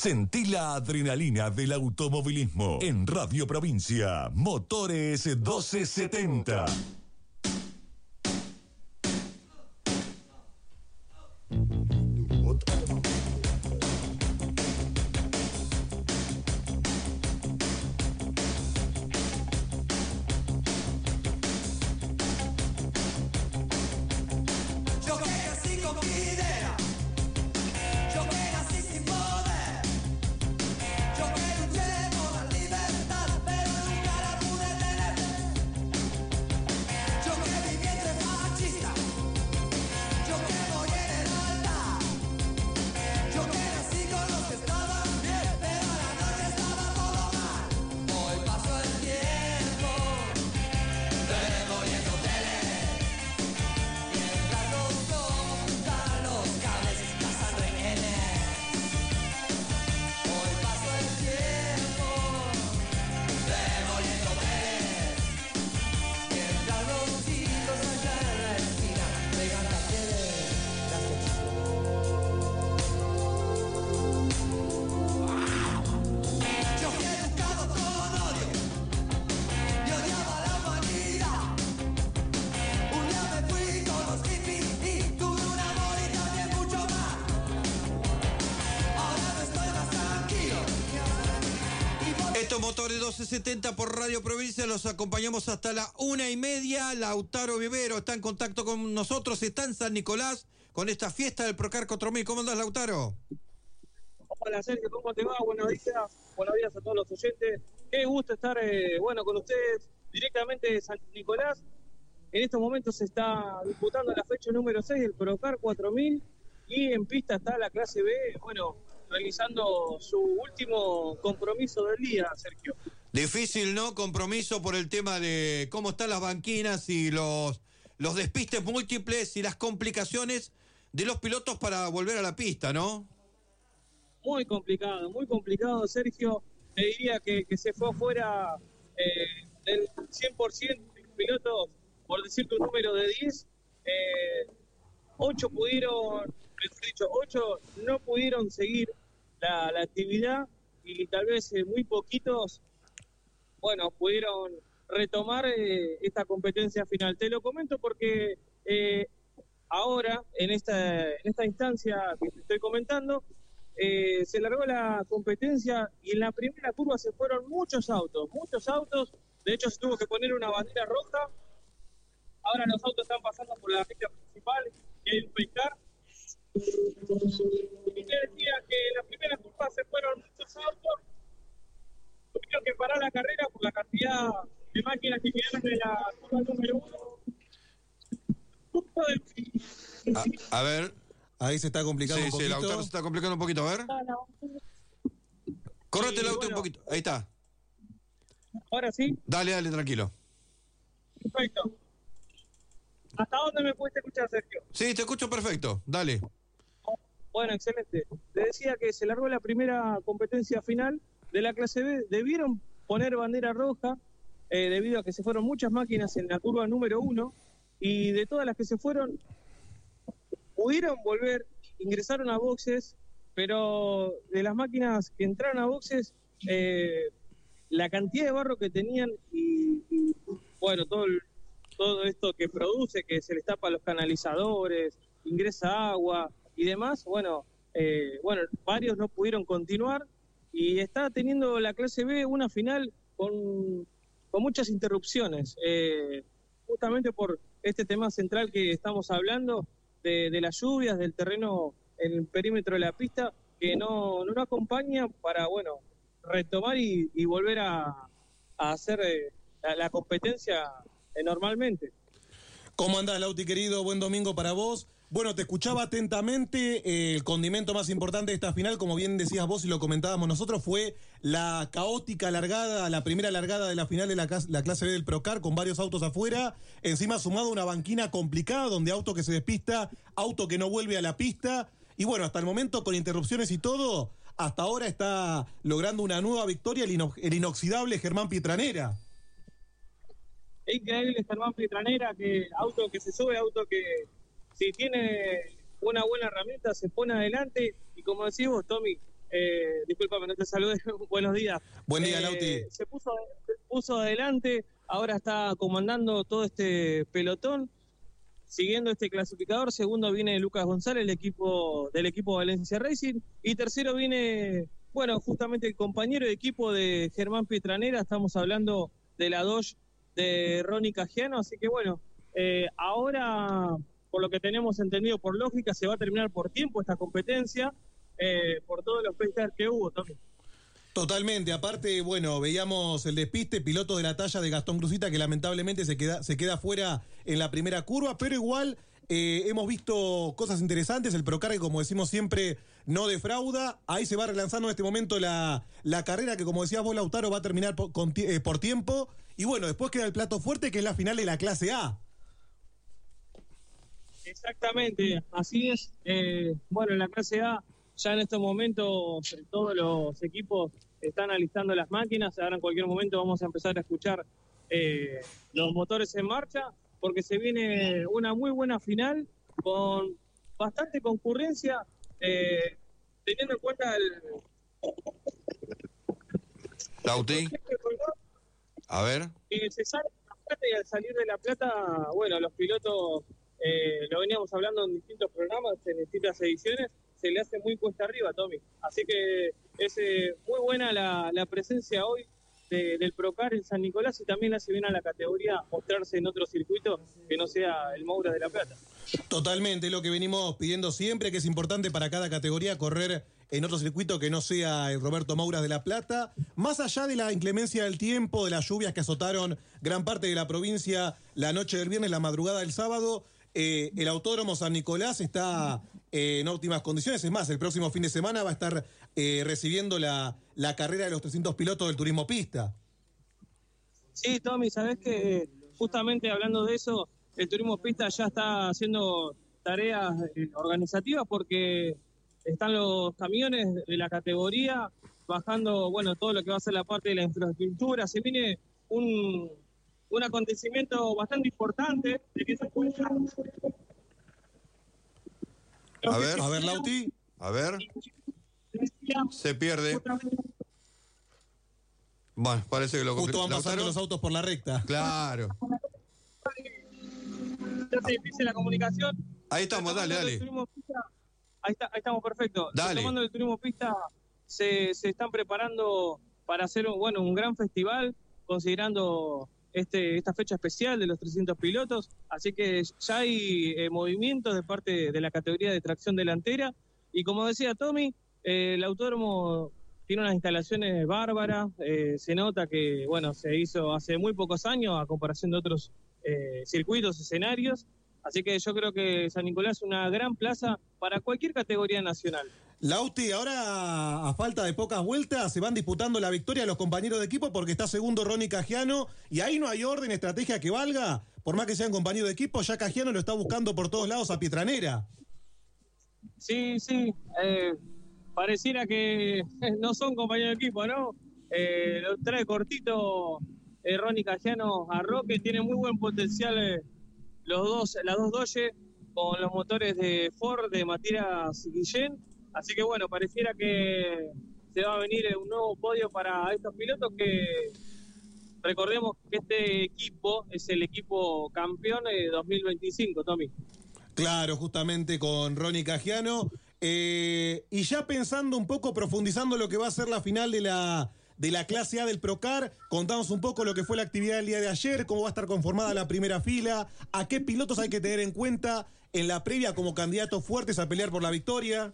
Sentí la adrenalina del automovilismo. En Radio Provincia, Motores doce setenta. Motores doce setenta por Radio Provincia, los acompañamos hasta la una y media. Lautaro Vivero está en contacto con nosotros, está en San Nicolás con esta fiesta del Procar cuatro mil. ¿Cómo andás, Lautaro? Hola, Sergio, ¿cómo te va? Buenos días, buenos días a todos los oyentes. Qué gusto estar, eh, bueno, con ustedes directamente de San Nicolás. En estos momentos se está disputando la fecha número seis del Procar cuatro mil y en pista está la clase B, bueno, realizando su último compromiso del día, Sergio. Difícil, ¿no? Compromiso por el tema de cómo están las banquinas y los, los despistes múltiples y las complicaciones de los pilotos para volver a la pista, ¿no? Muy complicado, muy complicado, Sergio. Te diría que, que se fue afuera eh, del cien por ciento de los pilotos, por decirte un número de diez, eh, ocho pudieron, mejor dicho, ocho no pudieron seguir la, la actividad y tal vez eh, muy poquitos, bueno, pudieron retomar eh, esta competencia final. Te lo comento porque eh, ahora, en esta, en esta instancia que te estoy comentando, eh, se largó la competencia y en la primera curva se fueron muchos autos, muchos autos, de hecho se tuvo que poner una bandera roja. Ahora los autos están pasando por la recta principal y hay un pescar. Y te decía que en la primera curva se fueron muchos autos. Tuvieron que parar la carrera por la cantidad de máquinas que quedaron en la curva número uno. A, a ver. Ahí se está complicando sí, un poquito. Sí, el auto se está complicando un poquito, a ver. Correte el auto bueno, un poquito. Ahí está. Ahora sí. Dale, dale, tranquilo. Perfecto. ¿Hasta dónde me pudiste escuchar, Sergio? Sí, te escucho perfecto. Dale. Bueno, excelente. Te decía que se largó la primera competencia final de la clase B. Debieron poner bandera roja eh, debido a que se fueron muchas máquinas en la curva número uno y de todas las que se fueron, pudieron volver, ingresaron a boxes, pero de las máquinas que entraron a boxes, eh, la cantidad de barro que tenían y, y bueno, todo el, todo esto que produce, que se les tapa los canalizadores, ingresa agua y demás, bueno, eh, bueno, varios no pudieron continuar y está teniendo la clase B una final con, con muchas interrupciones, eh, justamente por este tema central que estamos hablando, de, de las lluvias, del terreno en el perímetro de la pista, que no, no nos acompaña para, bueno, retomar y, y volver a, a hacer eh, la, la competencia eh, normalmente. ¿Cómo andás, Lauti, querido? Buen domingo para vos. Bueno, te escuchaba atentamente. Eh, el condimento más importante de esta final, como bien decías vos y lo comentábamos nosotros, fue la caótica largada, la primera largada de la final de la, la clase B del Procar, con varios autos afuera, encima sumado una banquina complicada, donde auto que se despista, auto que no vuelve a la pista, y bueno, hasta el momento con interrupciones y todo, hasta ahora está logrando una nueva victoria el, ino el inoxidable Germán Pietranera. Es increíble Germán Pietranera, que auto que se sube, auto que si tiene una buena herramienta se pone adelante y como decís vos, Tommy, eh, discúlpame, no te saludé, buenos días. Buen día, Eh, Lauti. Se puso, se puso adelante, ahora está comandando todo este pelotón, siguiendo este clasificador. Segundo viene Lucas González, el equipo del equipo Valencia Racing, y tercero viene, bueno, justamente el compañero de equipo de Germán Pietranera, estamos hablando de la Dodge de Ronnie Cagiano, así que bueno, eh, ahora, por lo que tenemos entendido, por lógica, se va a terminar por tiempo esta competencia, eh, por todos los pestes que hubo también. Totalmente, aparte, bueno, veíamos el despiste, piloto de la talla de Gastón Cruzita, que lamentablemente se queda, se queda fuera en la primera curva, pero igual eh, hemos visto cosas interesantes, el Procar, que como decimos siempre, no defrauda, ahí se va relanzando en este momento la, la carrera, que como decías vos, Lautaro, va a terminar por, con, eh, por tiempo, y bueno, después queda el plato fuerte, que es la final de la clase A. Exactamente, así es. Eh, bueno, en la clase A, ya en estos momentos, todos los equipos están alistando las máquinas. Ahora en cualquier momento vamos a empezar a escuchar eh, los motores en marcha, porque se viene una muy buena final con bastante concurrencia, eh, teniendo en cuenta el... Lauti, a ver. Que se sale de La Plata, y al salir de La Plata, bueno, los pilotos, eh, lo veníamos hablando en distintos programas, en distintas ediciones, se le hace muy cuesta arriba, Tommy. Así que es eh, muy buena la, la presencia hoy de, del Procar en San Nicolás, y también hace bien a la categoría mostrarse en otro circuito que no sea el Moura de La Plata. Totalmente, es lo que venimos pidiendo siempre, que es importante para cada categoría correr en otro circuito que no sea el Roberto Mouras de La Plata. Más allá de la inclemencia del tiempo, de las lluvias que azotaron gran parte de la provincia la noche del viernes, la madrugada del sábado, eh, el Autódromo San Nicolás está eh, en óptimas condiciones. Es más, el próximo fin de semana va a estar eh, recibiendo la, la carrera de los trescientos pilotos del turismo pista. Sí, Tommy, sabés que justamente hablando de eso, el turismo pista ya está haciendo tareas eh, organizativas, porque están los camiones de la categoría bajando, bueno, todo lo que va a ser la parte de la infraestructura. Se viene un, un acontecimiento bastante importante. De que se encuentra... A ver, a ver, Lauti. A ver. Se pierde. Bueno, parece que lo Justo van Lautaro. pasando los autos por la recta. Claro. Ya se dice la comunicación. Ahí estamos, dale, dale. Ahí, está, ahí estamos, perfecto. Dale. Tomando el turismo pista, se, se están preparando para hacer un, bueno, un gran festival, considerando este, esta fecha especial de los trescientos pilotos. Así que ya hay eh, movimientos de parte de la categoría de tracción delantera. Y como decía Tommy, eh, el autódromo tiene unas instalaciones bárbaras. Eh, se nota que, bueno, se hizo hace muy pocos años a comparación de otros eh, circuitos, escenarios. Así que yo creo que San Nicolás es una gran plaza para cualquier categoría nacional. Lauti, ahora a falta de pocas vueltas se van disputando la victoria los compañeros de equipo, porque está segundo Ronnie Cagiano y ahí no hay orden, estrategia que valga. Por más que sean compañeros de equipo, ya Cagiano lo está buscando por todos lados a Pietranera. Sí, sí, eh, pareciera que no son compañeros de equipo, ¿no? Eh, lo trae cortito eh, Ronnie Cagiano a Roque, tiene muy buen potencial eh, los dos, las dos Dodge con los motores de Ford, de Matías Guillén. Así que bueno, pareciera que se va a venir un nuevo podio para estos pilotos, que recordemos que este equipo es el equipo campeón de dos mil veinticinco, Tommy. Claro, justamente con Ronnie Cagiano. Eh, y ya pensando un poco, profundizando lo que va a ser la final de la, de la clase A del Procar, contamos un poco lo que fue la actividad del día de ayer, cómo va a estar conformada la primera fila, a qué pilotos hay que tener en cuenta en la previa como candidatos fuertes a pelear por la victoria.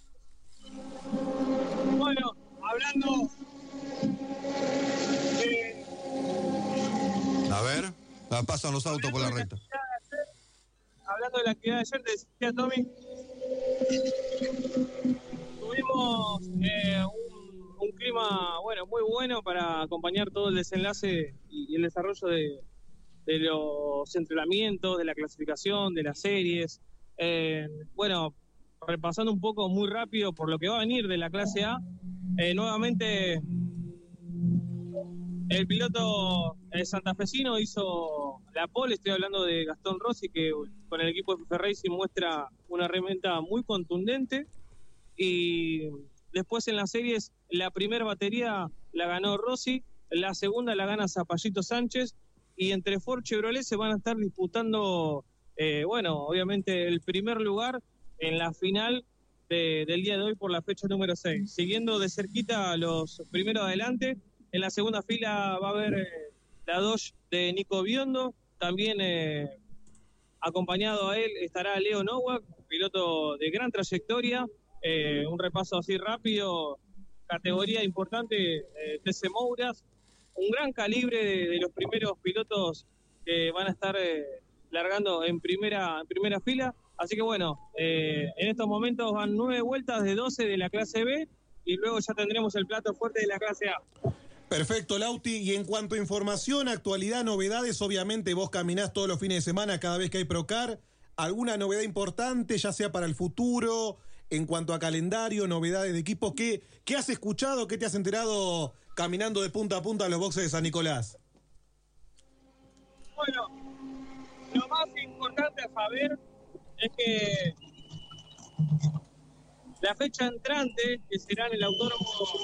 Bueno, hablando de... A ver, ah, pasan los autos por la recta. Hablando de la actividad de ayer, te decía Tommy, tuvimos eh, un, un clima bueno, muy bueno para acompañar todo el desenlace y, y el desarrollo de, de los entrenamientos, de la clasificación, de las series. Eh, bueno, repasando un poco muy rápido por lo que va a venir de la clase A, eh, nuevamente el piloto eh, santafesino hizo la pole. Estoy hablando de Gastón Rossi, que con el equipo de F F Racing muestra una herramienta muy contundente, y Después en las series, la primera batería la ganó Rossi, la segunda la gana Zapallito Sánchez, y entre Ford y Chevrolet se van a estar disputando, eh, bueno, obviamente el primer lugar en la final de, del día de hoy por la fecha número seis. Siguiendo de cerquita a los primeros adelante, en la segunda fila va a haber eh, la Dodge de Nico Biondo, también eh, acompañado a él estará Leo Nowak, piloto de gran trayectoria, eh, un repaso así rápido, categoría importante, eh, T C Mouras, un gran calibre de, de los primeros pilotos que van a estar eh, largando en primera, en primera fila. Así que bueno, eh, en estos momentos van nueve vueltas de doce de la clase B y luego ya tendremos el plato fuerte de la clase A. Perfecto, Lauti. Y en cuanto a información, actualidad, novedades, obviamente vos caminás todos los fines de semana cada vez que hay Procar. ¿Alguna novedad importante, ya sea para el futuro, en cuanto a calendario, novedades de equipo? ¿Qué, qué has escuchado, qué te has enterado caminando de punta a punta a los boxes de San Nicolás? Bueno, lo más importante a saber es que la fecha entrante, que será en el Autódromo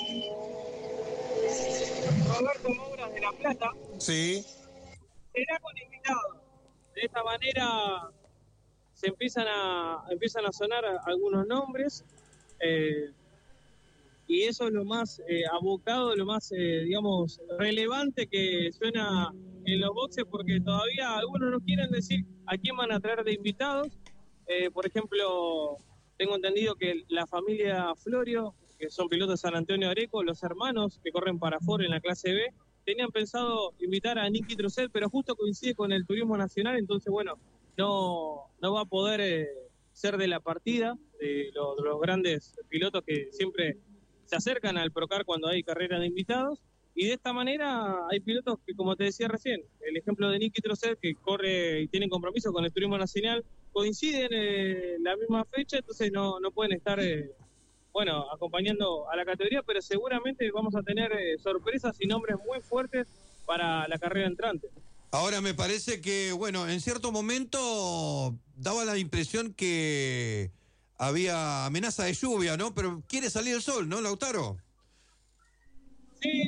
Roberto Mouras de La Plata, sí, será con invitados. De esta manera se empiezan a empiezan a sonar algunos nombres eh, y eso es lo más eh, abocado, lo más eh, digamos relevante que suena en los boxes, porque todavía algunos no quieren decir a quién van a traer de invitados. Eh, por ejemplo, tengo entendido que la familia Florio, que son pilotos de San Antonio Areco, los hermanos que corren para Ford en la clase B, tenían pensado invitar a Nicky Trusset, pero justo coincide con el turismo nacional, entonces bueno, no, no va a poder eh, ser de la partida de los, de los grandes pilotos que siempre se acercan al Procar cuando hay carrera de invitados. Y de esta manera hay pilotos que, como te decía recién, el ejemplo de Nicky Trusset, que corre y tiene compromiso con el turismo nacional, coinciden en la misma fecha, entonces no, no pueden estar eh, bueno, acompañando a la categoría, pero seguramente vamos a tener eh, sorpresas y nombres muy fuertes para la carrera entrante. Ahora me parece que, bueno, en cierto momento daba la impresión que había amenaza de lluvia, ¿no? Pero quiere salir el sol, ¿no, Lautaro? Sí.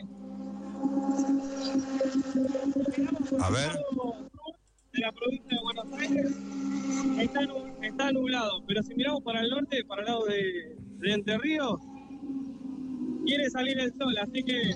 A ver. De la provincia de Buenos Aires está, está nublado, pero si miramos para el norte, para el lado de, de Entre Ríos, quiere salir el sol, así que...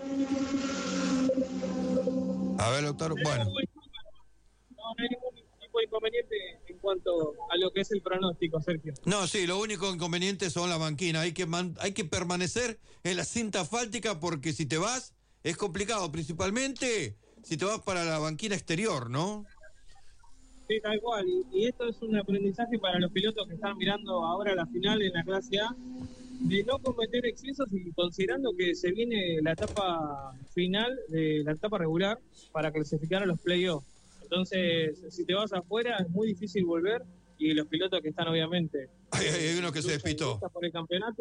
A ver, Lautaro, bueno. No, no hay ningún tipo de inconveniente en cuanto a lo que es el pronóstico, Sergio. No, sí, lo único inconveniente son las banquinas. Hay que, man, hay que permanecer en la cinta asfáltica porque si te vas es complicado, principalmente si te vas para la banquina exterior, ¿no? Sí, tal cual. Y, y esto es un aprendizaje para los pilotos que están mirando ahora la final en la clase A, de no cometer excesos y considerando que se viene la etapa final de la etapa regular para clasificar a los playoffs. Entonces, si te vas afuera es muy difícil volver, y los pilotos que están obviamente... Hay, hay uno que se despistó. Por el campeonato.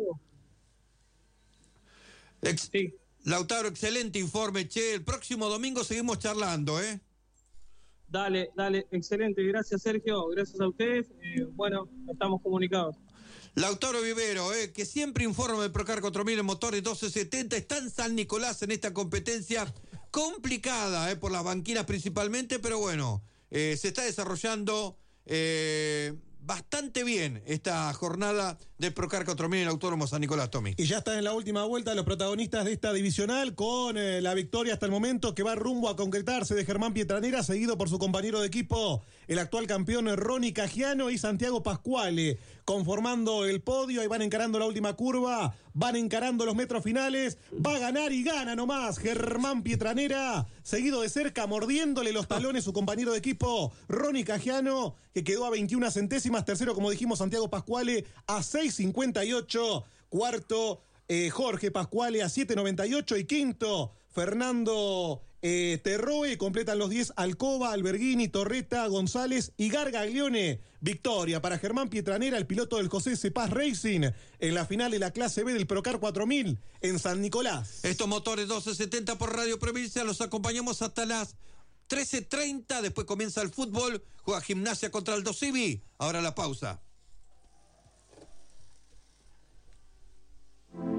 Ex sí. Lautaro, excelente informe, che. El próximo domingo seguimos charlando, ¿eh? Dale, dale, excelente. Gracias, Sergio. Gracias a ustedes. Eh, bueno, estamos comunicados. Lautaro Vivero, eh, que siempre informa de Procar cuatro mil en motores doce setenta, está en San Nicolás en esta competencia complicada, eh, por las banquinas principalmente, pero bueno, eh, se está desarrollando eh, bastante bien esta jornada de Procar cuatro mil en el Autódromo San Nicolás, Tommy. Y ya están en la última vuelta los protagonistas de esta divisional con eh, la victoria hasta el momento que va rumbo a concretarse de Germán Pietranera, seguido por su compañero de equipo, el actual campeón Ronnie Cagiano y Santiago Pascuale, conformando el podio. Ahí van encarando la última curva, van encarando los metros finales, va a ganar y gana nomás Germán Pietranera, seguido de cerca, mordiéndole los talones su compañero de equipo Ronnie Cagiano, que quedó a veintiuna centésimas, tercero como dijimos Santiago Pascuale a seis cincuenta y ocho, cuarto eh, Jorge Pascuale a siete noventa y ocho y quinto Fernando eh, Terroe. Completan los diez Alcoba, Alberghini, Torreta, González y Gargaglione. Victoria para Germán Pietranera, el piloto del José Cepaz Racing, en la final de la clase B del Procar cuatro mil en San Nicolás. Estos motores doce setenta por Radio Provincia los acompañamos hasta las trece treinta, después comienza el fútbol, juega Gimnasia contra el Dosivi. Ahora la pausa.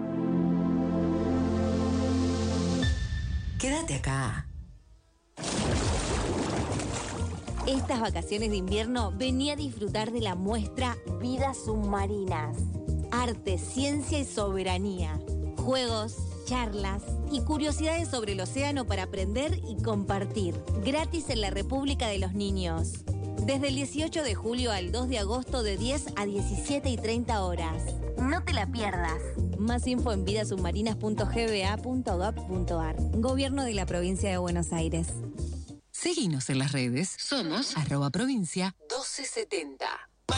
Quédate acá. Estas vacaciones de invierno vení a disfrutar de la muestra Vidas Submarinas. Arte, ciencia y soberanía. Juegos, charlas y curiosidades sobre el océano para aprender y compartir. Gratis en la República de los Niños. Desde el dieciocho de julio al dos de agosto de diez a diecisiete y treinta horas. No te la pierdas. Más info en vidasubmarinas punto g b a punto gov punto a r. Gobierno de la Provincia de Buenos Aires. Seguinos en las redes. Somos arroba provincia doce setenta.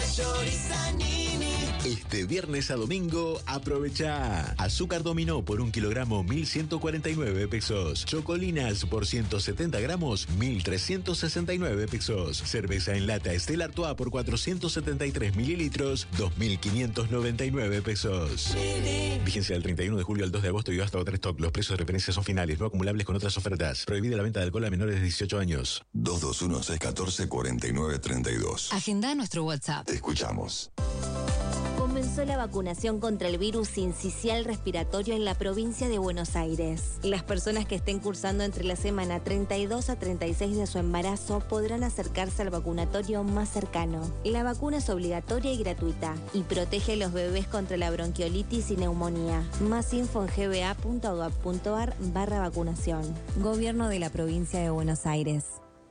Este viernes a domingo, aprovecha. Azúcar dominó por un kilogramo, mil ciento cuarenta y nueve pesos. Chocolinas por ciento setenta gramos, mil trescientos sesenta y nueve pesos. Cerveza en lata Stella Artois por cuatrocientos setenta y tres mililitros, dos mil quinientos noventa y nueve pesos. Vigencia del treinta y uno de julio al dos de agosto y hasta otro stock. Los precios de referencia son finales, no acumulables con otras ofertas. Prohibida la venta de alcohol a menores de dieciocho años. dos dos uno, seis uno cuatro, cuatro nueve tres dos. Agenda nuestro WhatsApp. Te escuchamos. Comenzó la vacunación contra el virus sincicial respiratorio en la provincia de Buenos Aires. Las personas que estén cursando entre la semana treinta y dos a treinta y seis de su embarazo podrán acercarse al vacunatorio más cercano. La vacuna es obligatoria y gratuita y protege a los bebés contra la bronquiolitis y neumonía. Más info en g b a punto gov punto a r barra vacunación. Gobierno de la provincia de Buenos Aires.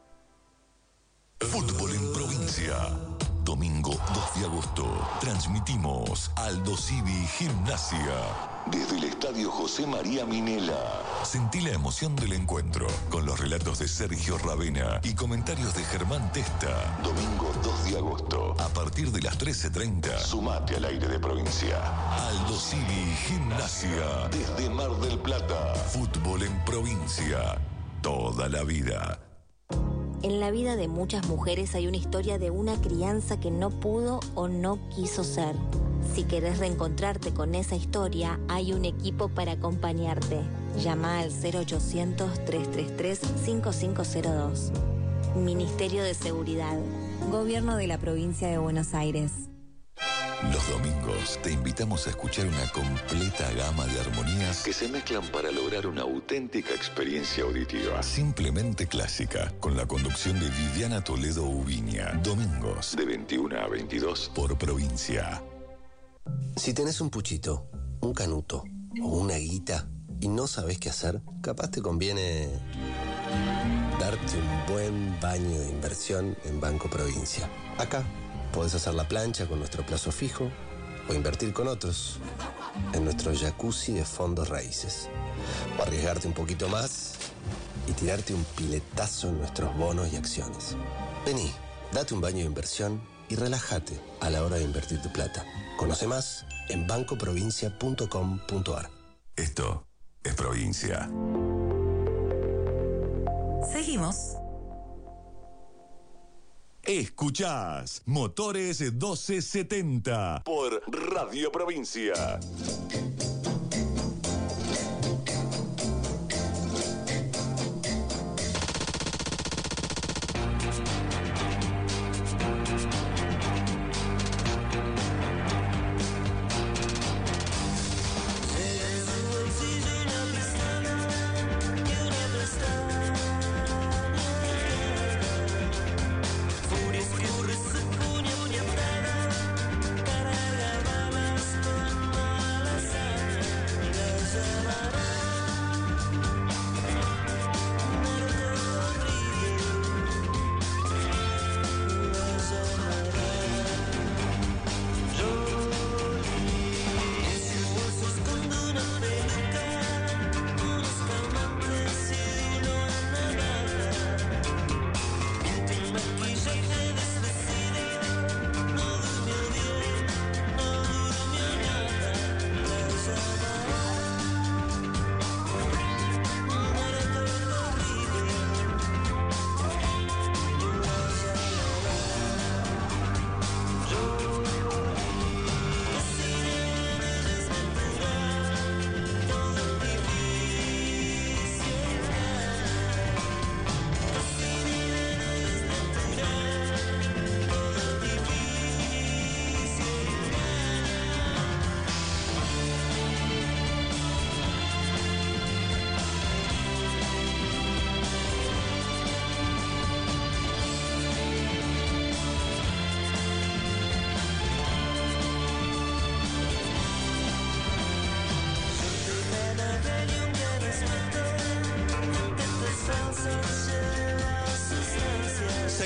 Fútbol en provincia. Domingo dos de agosto, transmitimos Aldo Civi Gimnasia desde el Estadio José María Minela. Sentí la emoción del encuentro con los relatos de Sergio Ravena y comentarios de Germán Testa. Domingo dos de agosto, a partir de las trece treinta, sumate al aire de provincia. Aldo Civi Gimnasia desde Mar del Plata. Fútbol en provincia, toda la vida. En la vida de muchas mujeres hay una historia de una crianza que no pudo o no quiso ser. Si querés reencontrarte con esa historia, hay un equipo para acompañarte. Llama al cero ochocientos, tres tres tres, cinco cinco cero dos. Ministerio de Seguridad. Gobierno de la Provincia de Buenos Aires. Los domingos te invitamos a escuchar una completa gama de armonías que se mezclan para lograr una auténtica experiencia auditiva. Simplemente clásica, con la conducción de Viviana Toledo Ubiña. Domingos de veintiuna a veintidós por provincia. Si tenés un puchito, un canuto o una guita y no sabés qué hacer, capaz te conviene darte un buen baño de inversión en Banco Provincia. Acá podés hacer la plancha con nuestro plazo fijo o invertir con otros en nuestro jacuzzi de fondos raíces. O arriesgarte un poquito más y tirarte un piletazo en nuestros bonos y acciones. Vení, date un baño de inversión y relájate a la hora de invertir tu plata. Conoce más en banco provincia punto com punto a r. Esto es provincia. Seguimos. Escuchás Motores doce setenta por Radio Provincia.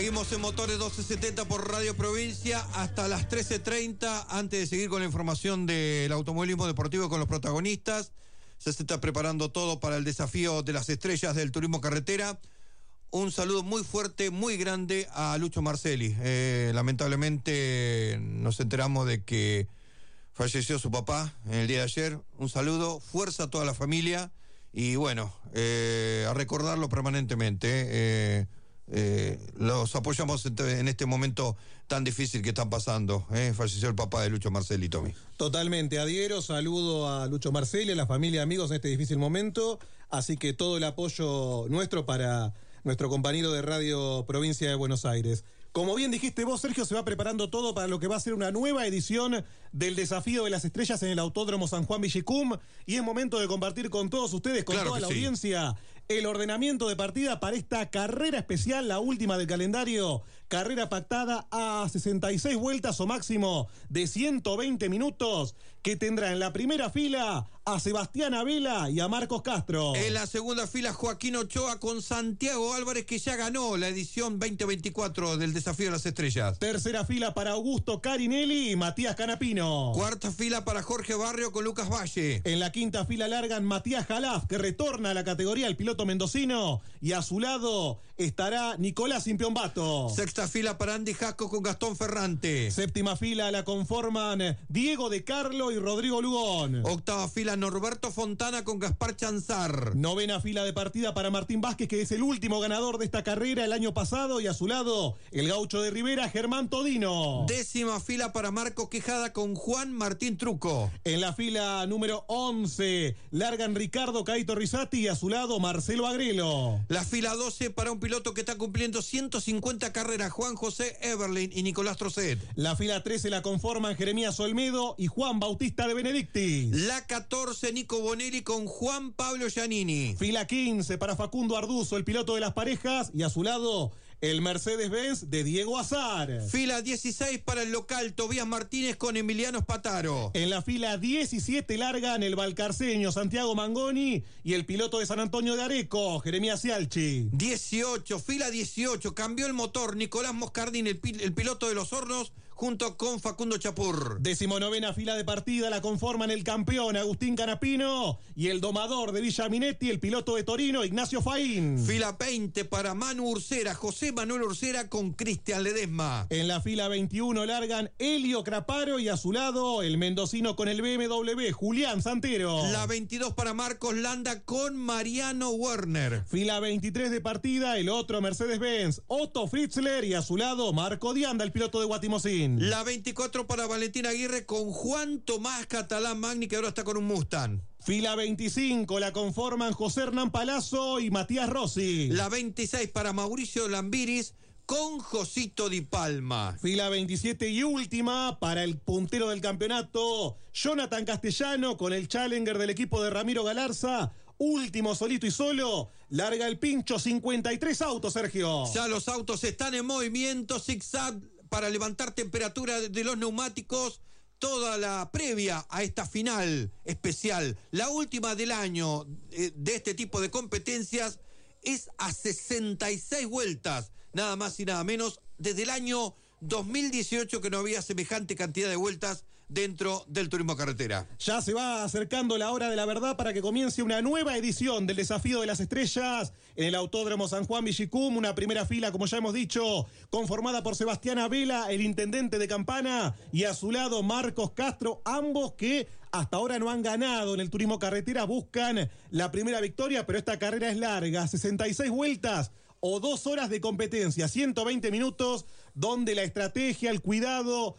Seguimos en Motores doce setenta por Radio Provincia hasta las trece treinta. Antes de seguir con la información del automovilismo deportivo con los protagonistas, ya se está preparando todo para el desafío de las estrellas del turismo carretera. Un saludo muy fuerte, muy grande a Lucho Marcelli. Eh, lamentablemente nos enteramos de que falleció su papá en el día de ayer. Un saludo, fuerza a toda la familia y bueno, eh, a recordarlo permanentemente. Eh, eh, los apoyamos en este momento tan difícil que están pasando. Eh. Falleció el papá de Lucho Marcelli, Tommy. Totalmente, adhiero, saludo a Lucho Marcelli, a la familia, amigos en este difícil momento. Así que todo el apoyo nuestro para nuestro compañero de Radio Provincia de Buenos Aires. Como bien dijiste vos, Sergio, se va preparando todo para lo que va a ser una nueva edición del Desafío de las Estrellas en el Autódromo San Juan Villicum. Y es momento de compartir con todos ustedes, con claro toda la sí. audiencia, el ordenamiento de partida para esta carrera especial, la última del calendario. Carrera pactada a sesenta y seis vueltas o máximo de ciento veinte minutos, que tendrá en la primera fila a Sebastián Abela y a Marcos Castro. En la segunda fila, Joaquín Ochoa con Santiago Álvarez, que ya ganó la edición veinte veinticuatro del Desafío de las Estrellas. Tercera fila para Augusto Carinelli y Matías Canapino. Cuarta fila para Jorge Barrio con Lucas Valle. En la quinta fila largan Matías Jalaf, que retorna a la categoría el piloto mendocino, y a su lado estará Nicolás Impiombato. Sexta fila para Andy Jasco con Gastón Ferrante. Séptima fila la conforman Diego De Carlo y Rodrigo Lugón. Octava fila Norberto Fontana con Gaspar Chanzar. Novena fila de partida para Martín Vázquez, que es el último ganador de esta carrera el año pasado, y a su lado el gaucho de Rivera, Germán Todino. Décima fila para Marco Quijada con Juan Martín Truco. En la fila número once largan Ricardo Caito Risati y a su lado Marcelo Agrelo. La fila doce para un piloto que está cumpliendo ciento cincuenta carreras, Juan José Eberlin y Nicolás Trocet. La fila trece la conforman Jeremías Olmedo y Juan Bautista de Benedictis. La catorce, Nico Bonelli con Juan Pablo Giannini. Fila quince para Facundo Arduzo, el piloto de las parejas, y a su lado el Mercedes-Benz de Diego Azar. Fila dieciséis para el local Tobías Martínez con Emiliano Spataro. En la fila diecisiete largan el valcarceño Santiago Mangoni y el piloto de San Antonio de Areco, Jeremías Cialchi. dieciocho, fila dieciocho, cambió el motor Nicolás Moscardín, el, pil- el piloto de Los Hornos, junto con Facundo Chapur. Decimonovena fila de partida la conforman el campeón Agustín Canapino y el domador de Villa Minetti, el piloto de Torino, Ignacio Faín. Fila veinte para Manu Ursera, José Manuel Ursera con Cristian Ledesma. En la fila veintiuno largan Helio Craparo y a su lado el mendocino con el B M W, Julián Santero. La veintidós para Marcos Landa con Mariano Werner. Fila veintitrés de partida el otro Mercedes-Benz, Otto Fritzler, y a su lado Marco Dianda, el piloto de Guatimosín. La veinticuatro para Valentín Aguirre con Juan Tomás Catalán Magni, que ahora está con un Mustang. Fila veinticinco la conforman José Hernán Palazzo y Matías Rossi. La veintiséis para Mauricio Lambiris con Josito Di Palma. Fila veintisiete y última para el puntero del campeonato, Jonathan Castellano, con el Challenger del equipo de Ramiro Galarza. Último, solito y solo, larga el pincho, cincuenta y tres autos, Sergio. Ya los autos están en movimiento, zigzag para levantar temperatura de los neumáticos. Toda la previa a esta final especial, la última del año eh, de este tipo de competencias, es a sesenta y seis vueltas, nada más y nada menos, desde el año dos mil dieciocho que no había semejante cantidad de vueltas dentro del turismo carretera. Ya se va acercando la hora de la verdad para que comience una nueva edición del Desafío de las Estrellas en el Autódromo San Juan Villicum. Una primera fila, como ya hemos dicho, conformada por Sebastián Abela, el intendente de Campana, y a su lado Marcos Castro, ambos que hasta ahora no han ganado en el turismo carretera, buscan la primera victoria, pero esta carrera es larga, sesenta y seis vueltas o dos horas de competencia, ciento veinte minutos, donde la estrategia, el cuidado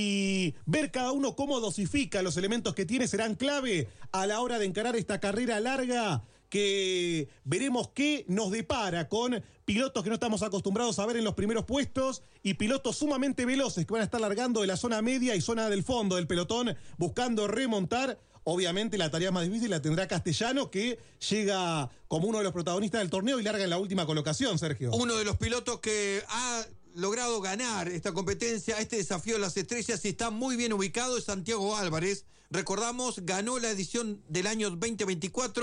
y ver cada uno cómo dosifica los elementos que tiene serán clave a la hora de encarar esta carrera larga, que veremos qué nos depara con pilotos que no estamos acostumbrados a ver en los primeros puestos y pilotos sumamente veloces que van a estar largando de la zona media y zona del fondo del pelotón buscando remontar. Obviamente la tarea más difícil la tendrá Castellano, que llega como uno de los protagonistas del torneo y larga en la última colocación, Sergio. Uno de los pilotos que ha logrado ganar esta competencia, este Desafío de las Estrellas, y está muy bien ubicado, es Santiago Álvarez. Recordamos, ganó la edición del año veinte veinticuatro,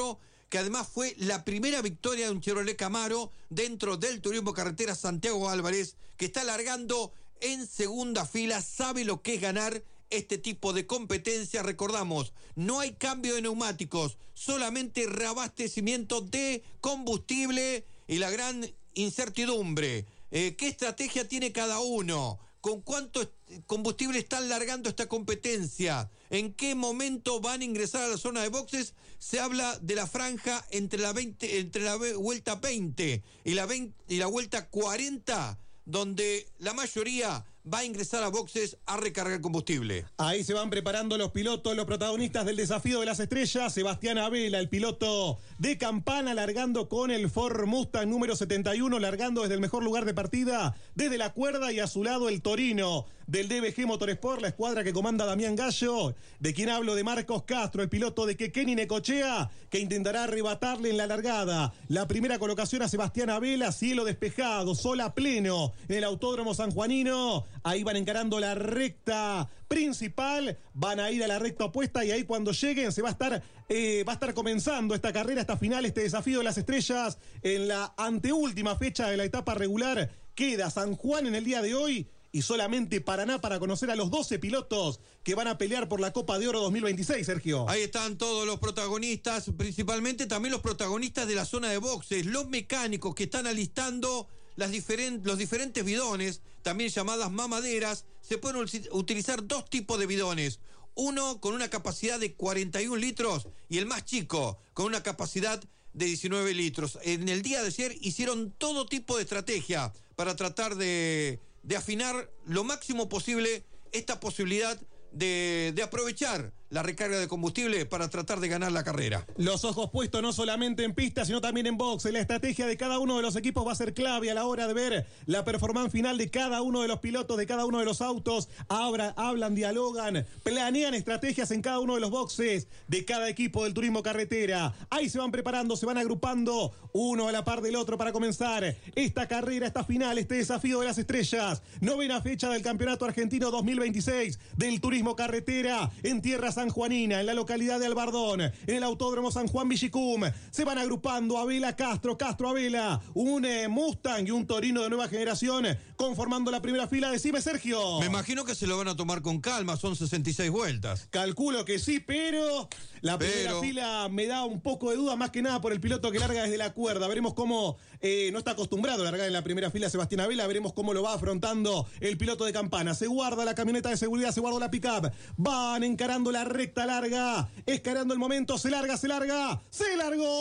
que además fue la primera victoria de un Chevrolet Camaro dentro del Turismo Carretera. Santiago Álvarez, que está largando en segunda fila, sabe lo que es ganar este tipo de competencia. Recordamos, no hay cambio de neumáticos, solamente reabastecimiento de combustible y la gran incertidumbre. Eh, ¿Qué estrategia tiene cada uno? ¿Con cuánto combustible están largando esta competencia? ¿En qué momento van a ingresar a la zona de boxes? Se habla de la franja entre la veinte, entre la vuelta veinte y la veinte y la vuelta cuarenta, donde la mayoría va a ingresar a boxes a recargar combustible. Ahí se van preparando los pilotos, los protagonistas del desafío de las estrellas. Sebastián Abela, el piloto de Campana, largando con el Ford Mustang número setenta y uno, largando desde el mejor lugar de partida, desde la cuerda, y a su lado el Torino del D B G Motorsport, la escuadra que comanda Damián Gallo. De quien hablo, de Marcos Castro, el piloto de Quequén y Necochea, que intentará arrebatarle en la largada la primera colocación a Sebastián Abela. Cielo despejado, sol a pleno en el Autódromo sanjuanino. Ahí van encarando la recta principal, van a ir a la recta opuesta, y ahí cuando lleguen se va a estar eh, va a estar comenzando esta carrera, esta final, este desafío de las estrellas en la anteúltima fecha de la etapa regular. Queda San Juan en el día de hoy y solamente Paraná para conocer a los doce pilotos que van a pelear por la Copa de Oro dos mil veintiséis, Sergio. Ahí están todos los protagonistas, principalmente también los protagonistas de la zona de boxes, los mecánicos que están alistando las diferent, los diferentes bidones, también llamadas mamaderas. Se pueden utilizar dos tipos de bidones. Uno con una capacidad de cuarenta y un litros y el más chico con una capacidad de diecinueve litros. En el día de ayer hicieron todo tipo de estrategia para tratar de, de afinar lo máximo posible esta posibilidad de, de aprovechar la recarga de combustible para tratar de ganar la carrera. Los ojos puestos no solamente en pista, sino también en boxe. La estrategia de cada uno de los equipos va a ser clave a la hora de ver la performance final de cada uno de los pilotos, de cada uno de los autos. Habla, hablan, dialogan, planean estrategias en cada uno de los boxes de cada equipo del Turismo Carretera. Ahí se van preparando, se van agrupando uno a la par del otro para comenzar esta carrera, esta final, este desafío de las estrellas. Novena fecha del Campeonato Argentino dos mil veintiséis del Turismo Carretera en tierras sanjuanina, en la localidad de Albardón, en el Autódromo San Juan Villicum. Se van agrupando Abela, Castro, Castro, Abela, un eh, Mustang y un Torino de nueva generación, conformando la primera fila. Decime, Sergio. Me imagino que se lo van a tomar con calma, son sesenta y seis vueltas. Calculo que sí, pero la primera pero... fila me da un poco de duda, más que nada por el piloto que larga desde la cuerda. Veremos cómo, eh, no está acostumbrado a largar en la primera fila Sebastián Abela, veremos cómo lo va afrontando el piloto de Campana. Se guarda la camioneta de seguridad, se guarda la pick-up, van encarando la recta larga, escarando el momento, se larga, se larga, se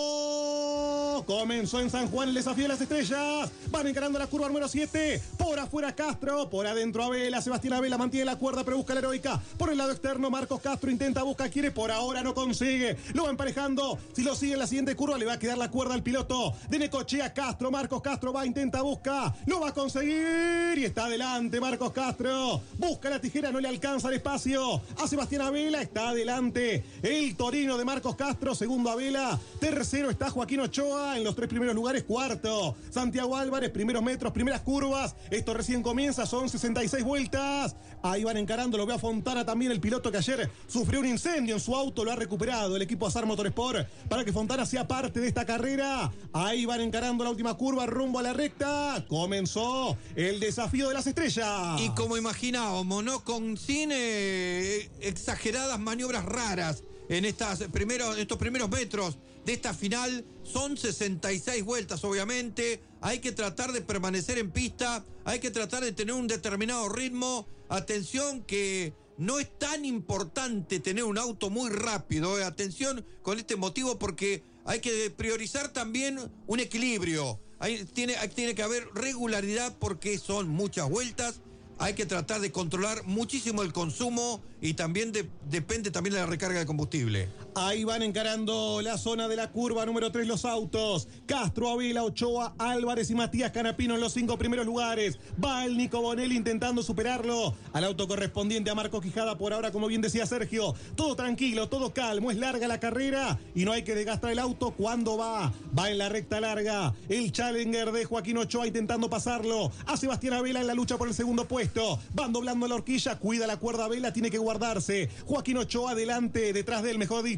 largó. Comenzó en San Juan el desafío de las estrellas, van encarando la curva número siete, por afuera Castro, por adentro Abela. Sebastián Abela mantiene la cuerda pero busca la heroica, por el lado externo Marcos Castro intenta, busca, quiere, por ahora no consigue, lo va emparejando, si lo sigue en la siguiente curva le va a quedar la cuerda al piloto de Necochea. Castro, Marcos Castro va, intenta, busca, lo va a conseguir y está adelante Marcos Castro, busca la tijera, no le alcanza el espacio a Sebastián Abela, está adelante el Torino de Marcos Castro, segundo Abela, tercero está Joaquín Ochoa en los tres primeros lugares, cuarto Santiago Álvarez, primeros metros, primeras curvas, esto recién comienza, son sesenta y seis vueltas, ahí van encarando, lo veo a Fontana también, el piloto que ayer sufrió un incendio en su auto, lo ha recuperado el equipo Azar Motorsport para que Fontana sea parte de esta carrera. Ahí van encarando la última curva rumbo a la recta, comenzó el desafío de las estrellas. Y como imaginábamos, ¿no? Con sin eh, exageradas maniobras raras en estas primeros, estos primeros metros de esta final. Son sesenta y seis vueltas, obviamente. Hay que tratar de permanecer en pista, hay que tratar de tener un determinado ritmo. Atención que no es tan importante tener un auto muy rápido. Eh. Atención con este motivo porque hay que priorizar también un equilibrio. Hay, tiene, tiene que haber regularidad porque son muchas vueltas. Hay que tratar de controlar muchísimo el consumo y también de, depende también de la recarga de combustible. Ahí van encarando la zona de la curva número tres los autos. Castro, Abela, Ochoa, Álvarez y Matías Canapino en los cinco primeros lugares. Va el Nico Bonelli intentando superarlo al auto correspondiente a Marco Quijada. Por ahora, como bien decía Sergio, todo tranquilo, todo calmo. Es larga la carrera y no hay que desgastar el auto cuando va. Va en la recta larga. El Challenger de Joaquín Ochoa intentando pasarlo a Sebastián Abela en la lucha por el segundo puesto. Van doblando la horquilla, cuida la cuerda Abela, tiene que guardarse. Joaquín Ochoa adelante, detrás de él, mejor dicho.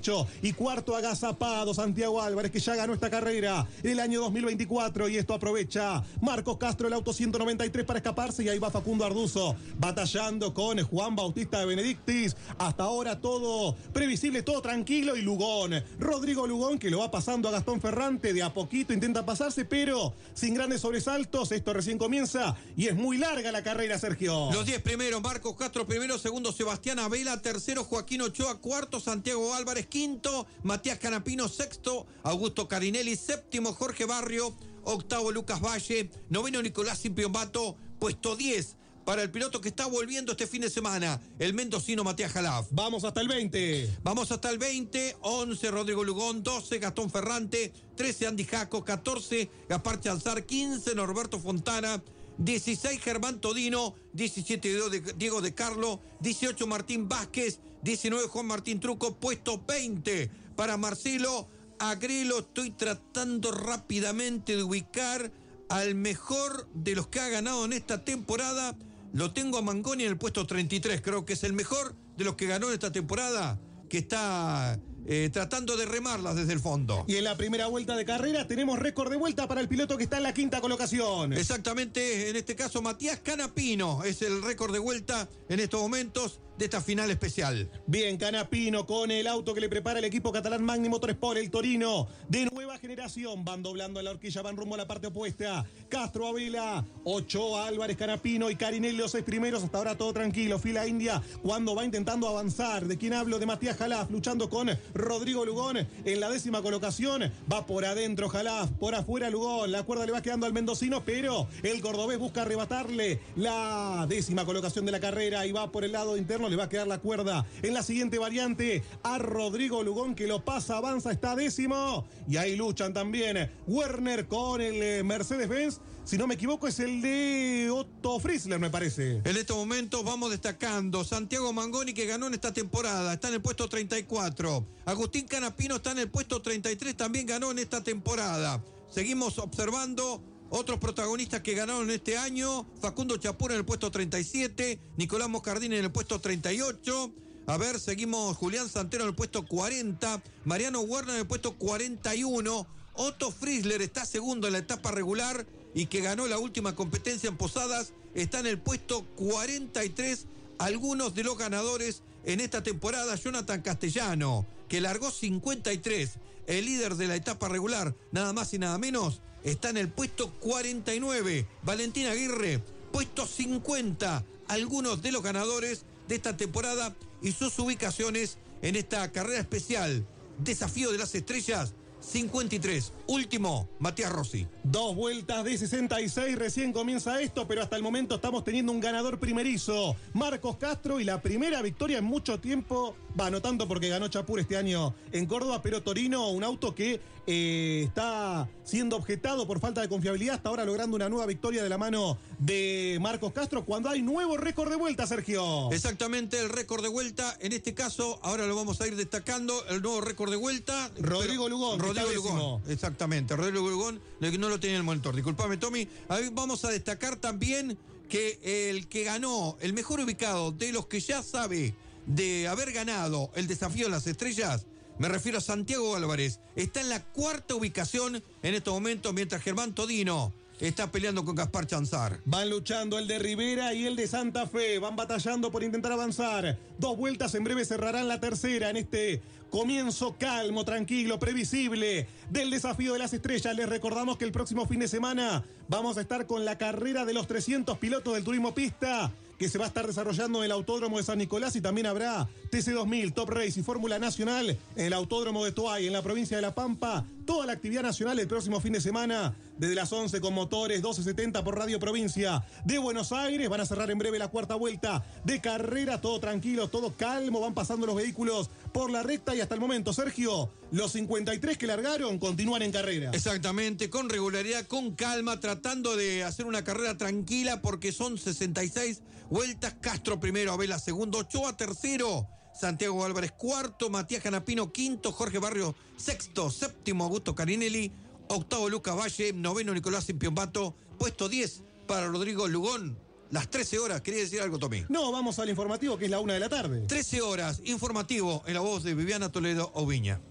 ocho. Y cuarto agazapado Santiago Álvarez, que ya ganó esta carrera el año dos mil veinticuatro. Y esto aprovecha Marcos Castro, el auto ciento noventa y tres para escaparse. Y ahí va Facundo Arduzo batallando con Juan Bautista de Benedictis. Hasta ahora todo previsible, todo tranquilo. Y Lugón, Rodrigo Lugón, que lo va pasando a Gastón Ferrante. De a poquito intenta pasarse, pero sin grandes sobresaltos. Esto recién comienza y es muy larga la carrera, Sergio. Los diez primeros, Marcos Castro primero, segundo Sebastián Abela, tercero Joaquín Ochoa, cuarto Santiago Álvarez, quinto Matías Canapino, sexto Augusto Carinelli, séptimo Jorge Barrio, octavo Lucas Valle, noveno Nicolás Impiombato, puesto diez para el piloto que está volviendo este fin de semana, el mendocino Matías Jalaf. Vamos hasta el veinte. Vamos hasta el veinte, once Rodrigo Lugón, doce Gastón Ferrante, trece Andy Jaco, catorce Gaspar Chanzar, quince Norberto Fontana, dieciséis Germán Todino, diecisiete Diego de Carlo, dieciocho Martín Vázquez, diecinueve Juan Martín Truco, puesto veinte para Marcelo Agrelo. Estoy tratando rápidamente de ubicar al mejor de los que ha ganado en esta temporada. Lo tengo a Mangoni en el puesto treinta y tres, creo que es el mejor de los que ganó en esta temporada, que está eh, tratando de remarlas desde el fondo. Y en la primera vuelta de carrera tenemos récord de vuelta para el piloto que está en la quinta colocación. Exactamente, en este caso Matías Canapino es el récord de vuelta en estos momentos de esta final especial. Bien, Canapino con el auto que le prepara el equipo catalán Magni Motorsport, el Torino de nueva generación. Van doblando a la horquilla, van rumbo a la parte opuesta. Castro, Abela, Ochoa, Álvarez, Canapino y Carinelli, los seis primeros. Hasta ahora todo tranquilo. Fila india cuando va intentando avanzar. ¿De quién hablo? De Matías Jalaf, luchando con Rodrigo Lugón en la décima colocación. Va por adentro Jalaf, por afuera Lugón. La cuerda le va quedando al mendocino, pero el cordobés busca arrebatarle la décima colocación de la carrera y va por el lado interno. Le va a quedar la cuerda en la siguiente variante a Rodrigo Lugón, que lo pasa, avanza, está décimo. Y ahí luchan también Werner con el Mercedes-Benz. Si no me equivoco, es el de Otto Frizzler, me parece. En estos momentos vamos destacando Santiago Mangoni, que ganó en esta temporada, está en el puesto treinta y cuatro. Agustín Canapino está en el puesto treinta y tres, también ganó en esta temporada. Seguimos observando otros protagonistas que ganaron este año. Facundo Chapura en el puesto treinta y siete, Nicolás Moscardini en el puesto treinta y ocho. A ver, seguimos Julián Santero en el puesto cuarenta, Mariano Werner en el puesto cuarenta y uno. Otto Frizzler está segundo en la etapa regular y que ganó la última competencia en Posadas, está en el puesto cuarenta y tres. Algunos de los ganadores en esta temporada: Jonathan Castellano, que largó cincuenta y tres, el líder de la etapa regular, nada más y nada menos, está en el puesto cuarenta y nueve. Valentín Aguirre, puesto cincuenta. Algunos de los ganadores de esta temporada y sus ubicaciones en esta carrera especial, Desafío de las Estrellas cincuenta y tres. Último, Matías Rossi. Dos vueltas de sesenta y seis, recién comienza esto, pero hasta el momento estamos teniendo un ganador primerizo, Marcos Castro, y la primera victoria en mucho tiempo. Va, no tanto porque ganó Chapur este año en Córdoba, pero Torino, un auto que eh, está siendo objetado por falta de confiabilidad, hasta ahora logrando una nueva victoria de la mano de Marcos Castro, cuando hay nuevo récord de vuelta, Sergio. Exactamente, el récord de vuelta, en este caso, ahora lo vamos a ir destacando, el nuevo récord de vuelta. Rodrigo pero, Lugón. Rodrigo Lugón, exactamente, Rodrigo Lugón, no lo tenía en el monitor, disculpame Tommy. Ahí vamos a destacar también que el que ganó, el mejor ubicado de los que ya sabe de haber ganado el Desafío de las Estrellas, me refiero a Santiago Álvarez, está en la cuarta ubicación en estos momentos, mientras Germán Todino está peleando con Gaspar Chanzar. Van luchando el de Rivera y el de Santa Fe, van batallando por intentar avanzar. Dos vueltas, en breve cerrarán la tercera en este comienzo calmo, tranquilo, previsible del Desafío de las Estrellas. Les recordamos que el próximo fin de semana vamos a estar con la carrera de los trescientos pilotos del turismo pista, que se va a estar desarrollando en el Autódromo de San Nicolás, y también habrá T C dos mil, Top Race y Fórmula Nacional en el Autódromo de Toay, en la provincia de La Pampa. Toda la actividad nacional el próximo fin de semana, desde las once con motores, doce setenta por Radio Provincia de Buenos Aires. Van a cerrar en breve la cuarta vuelta de carrera, todo tranquilo, todo calmo, van pasando los vehículos por la recta y hasta el momento, Sergio, los cincuenta y tres que largaron continúan en carrera. Exactamente, con regularidad, con calma, tratando de hacer una carrera tranquila porque son sesenta y seis vueltas. Castro primero, Abela segundo, Ochoa tercero, Santiago Álvarez cuarto, Matías Canapino quinto, Jorge Barrio sexto, séptimo Augusto Carinelli, octavo Lucas Valle, noveno Nicolás Impiombato, puesto diez para Rodrigo Lugón, las trece horas. ¿Quería decir algo, Tommy? No, vamos al informativo, que es la una de la tarde. trece horas, informativo en la voz de Viviana Toledo Oviña.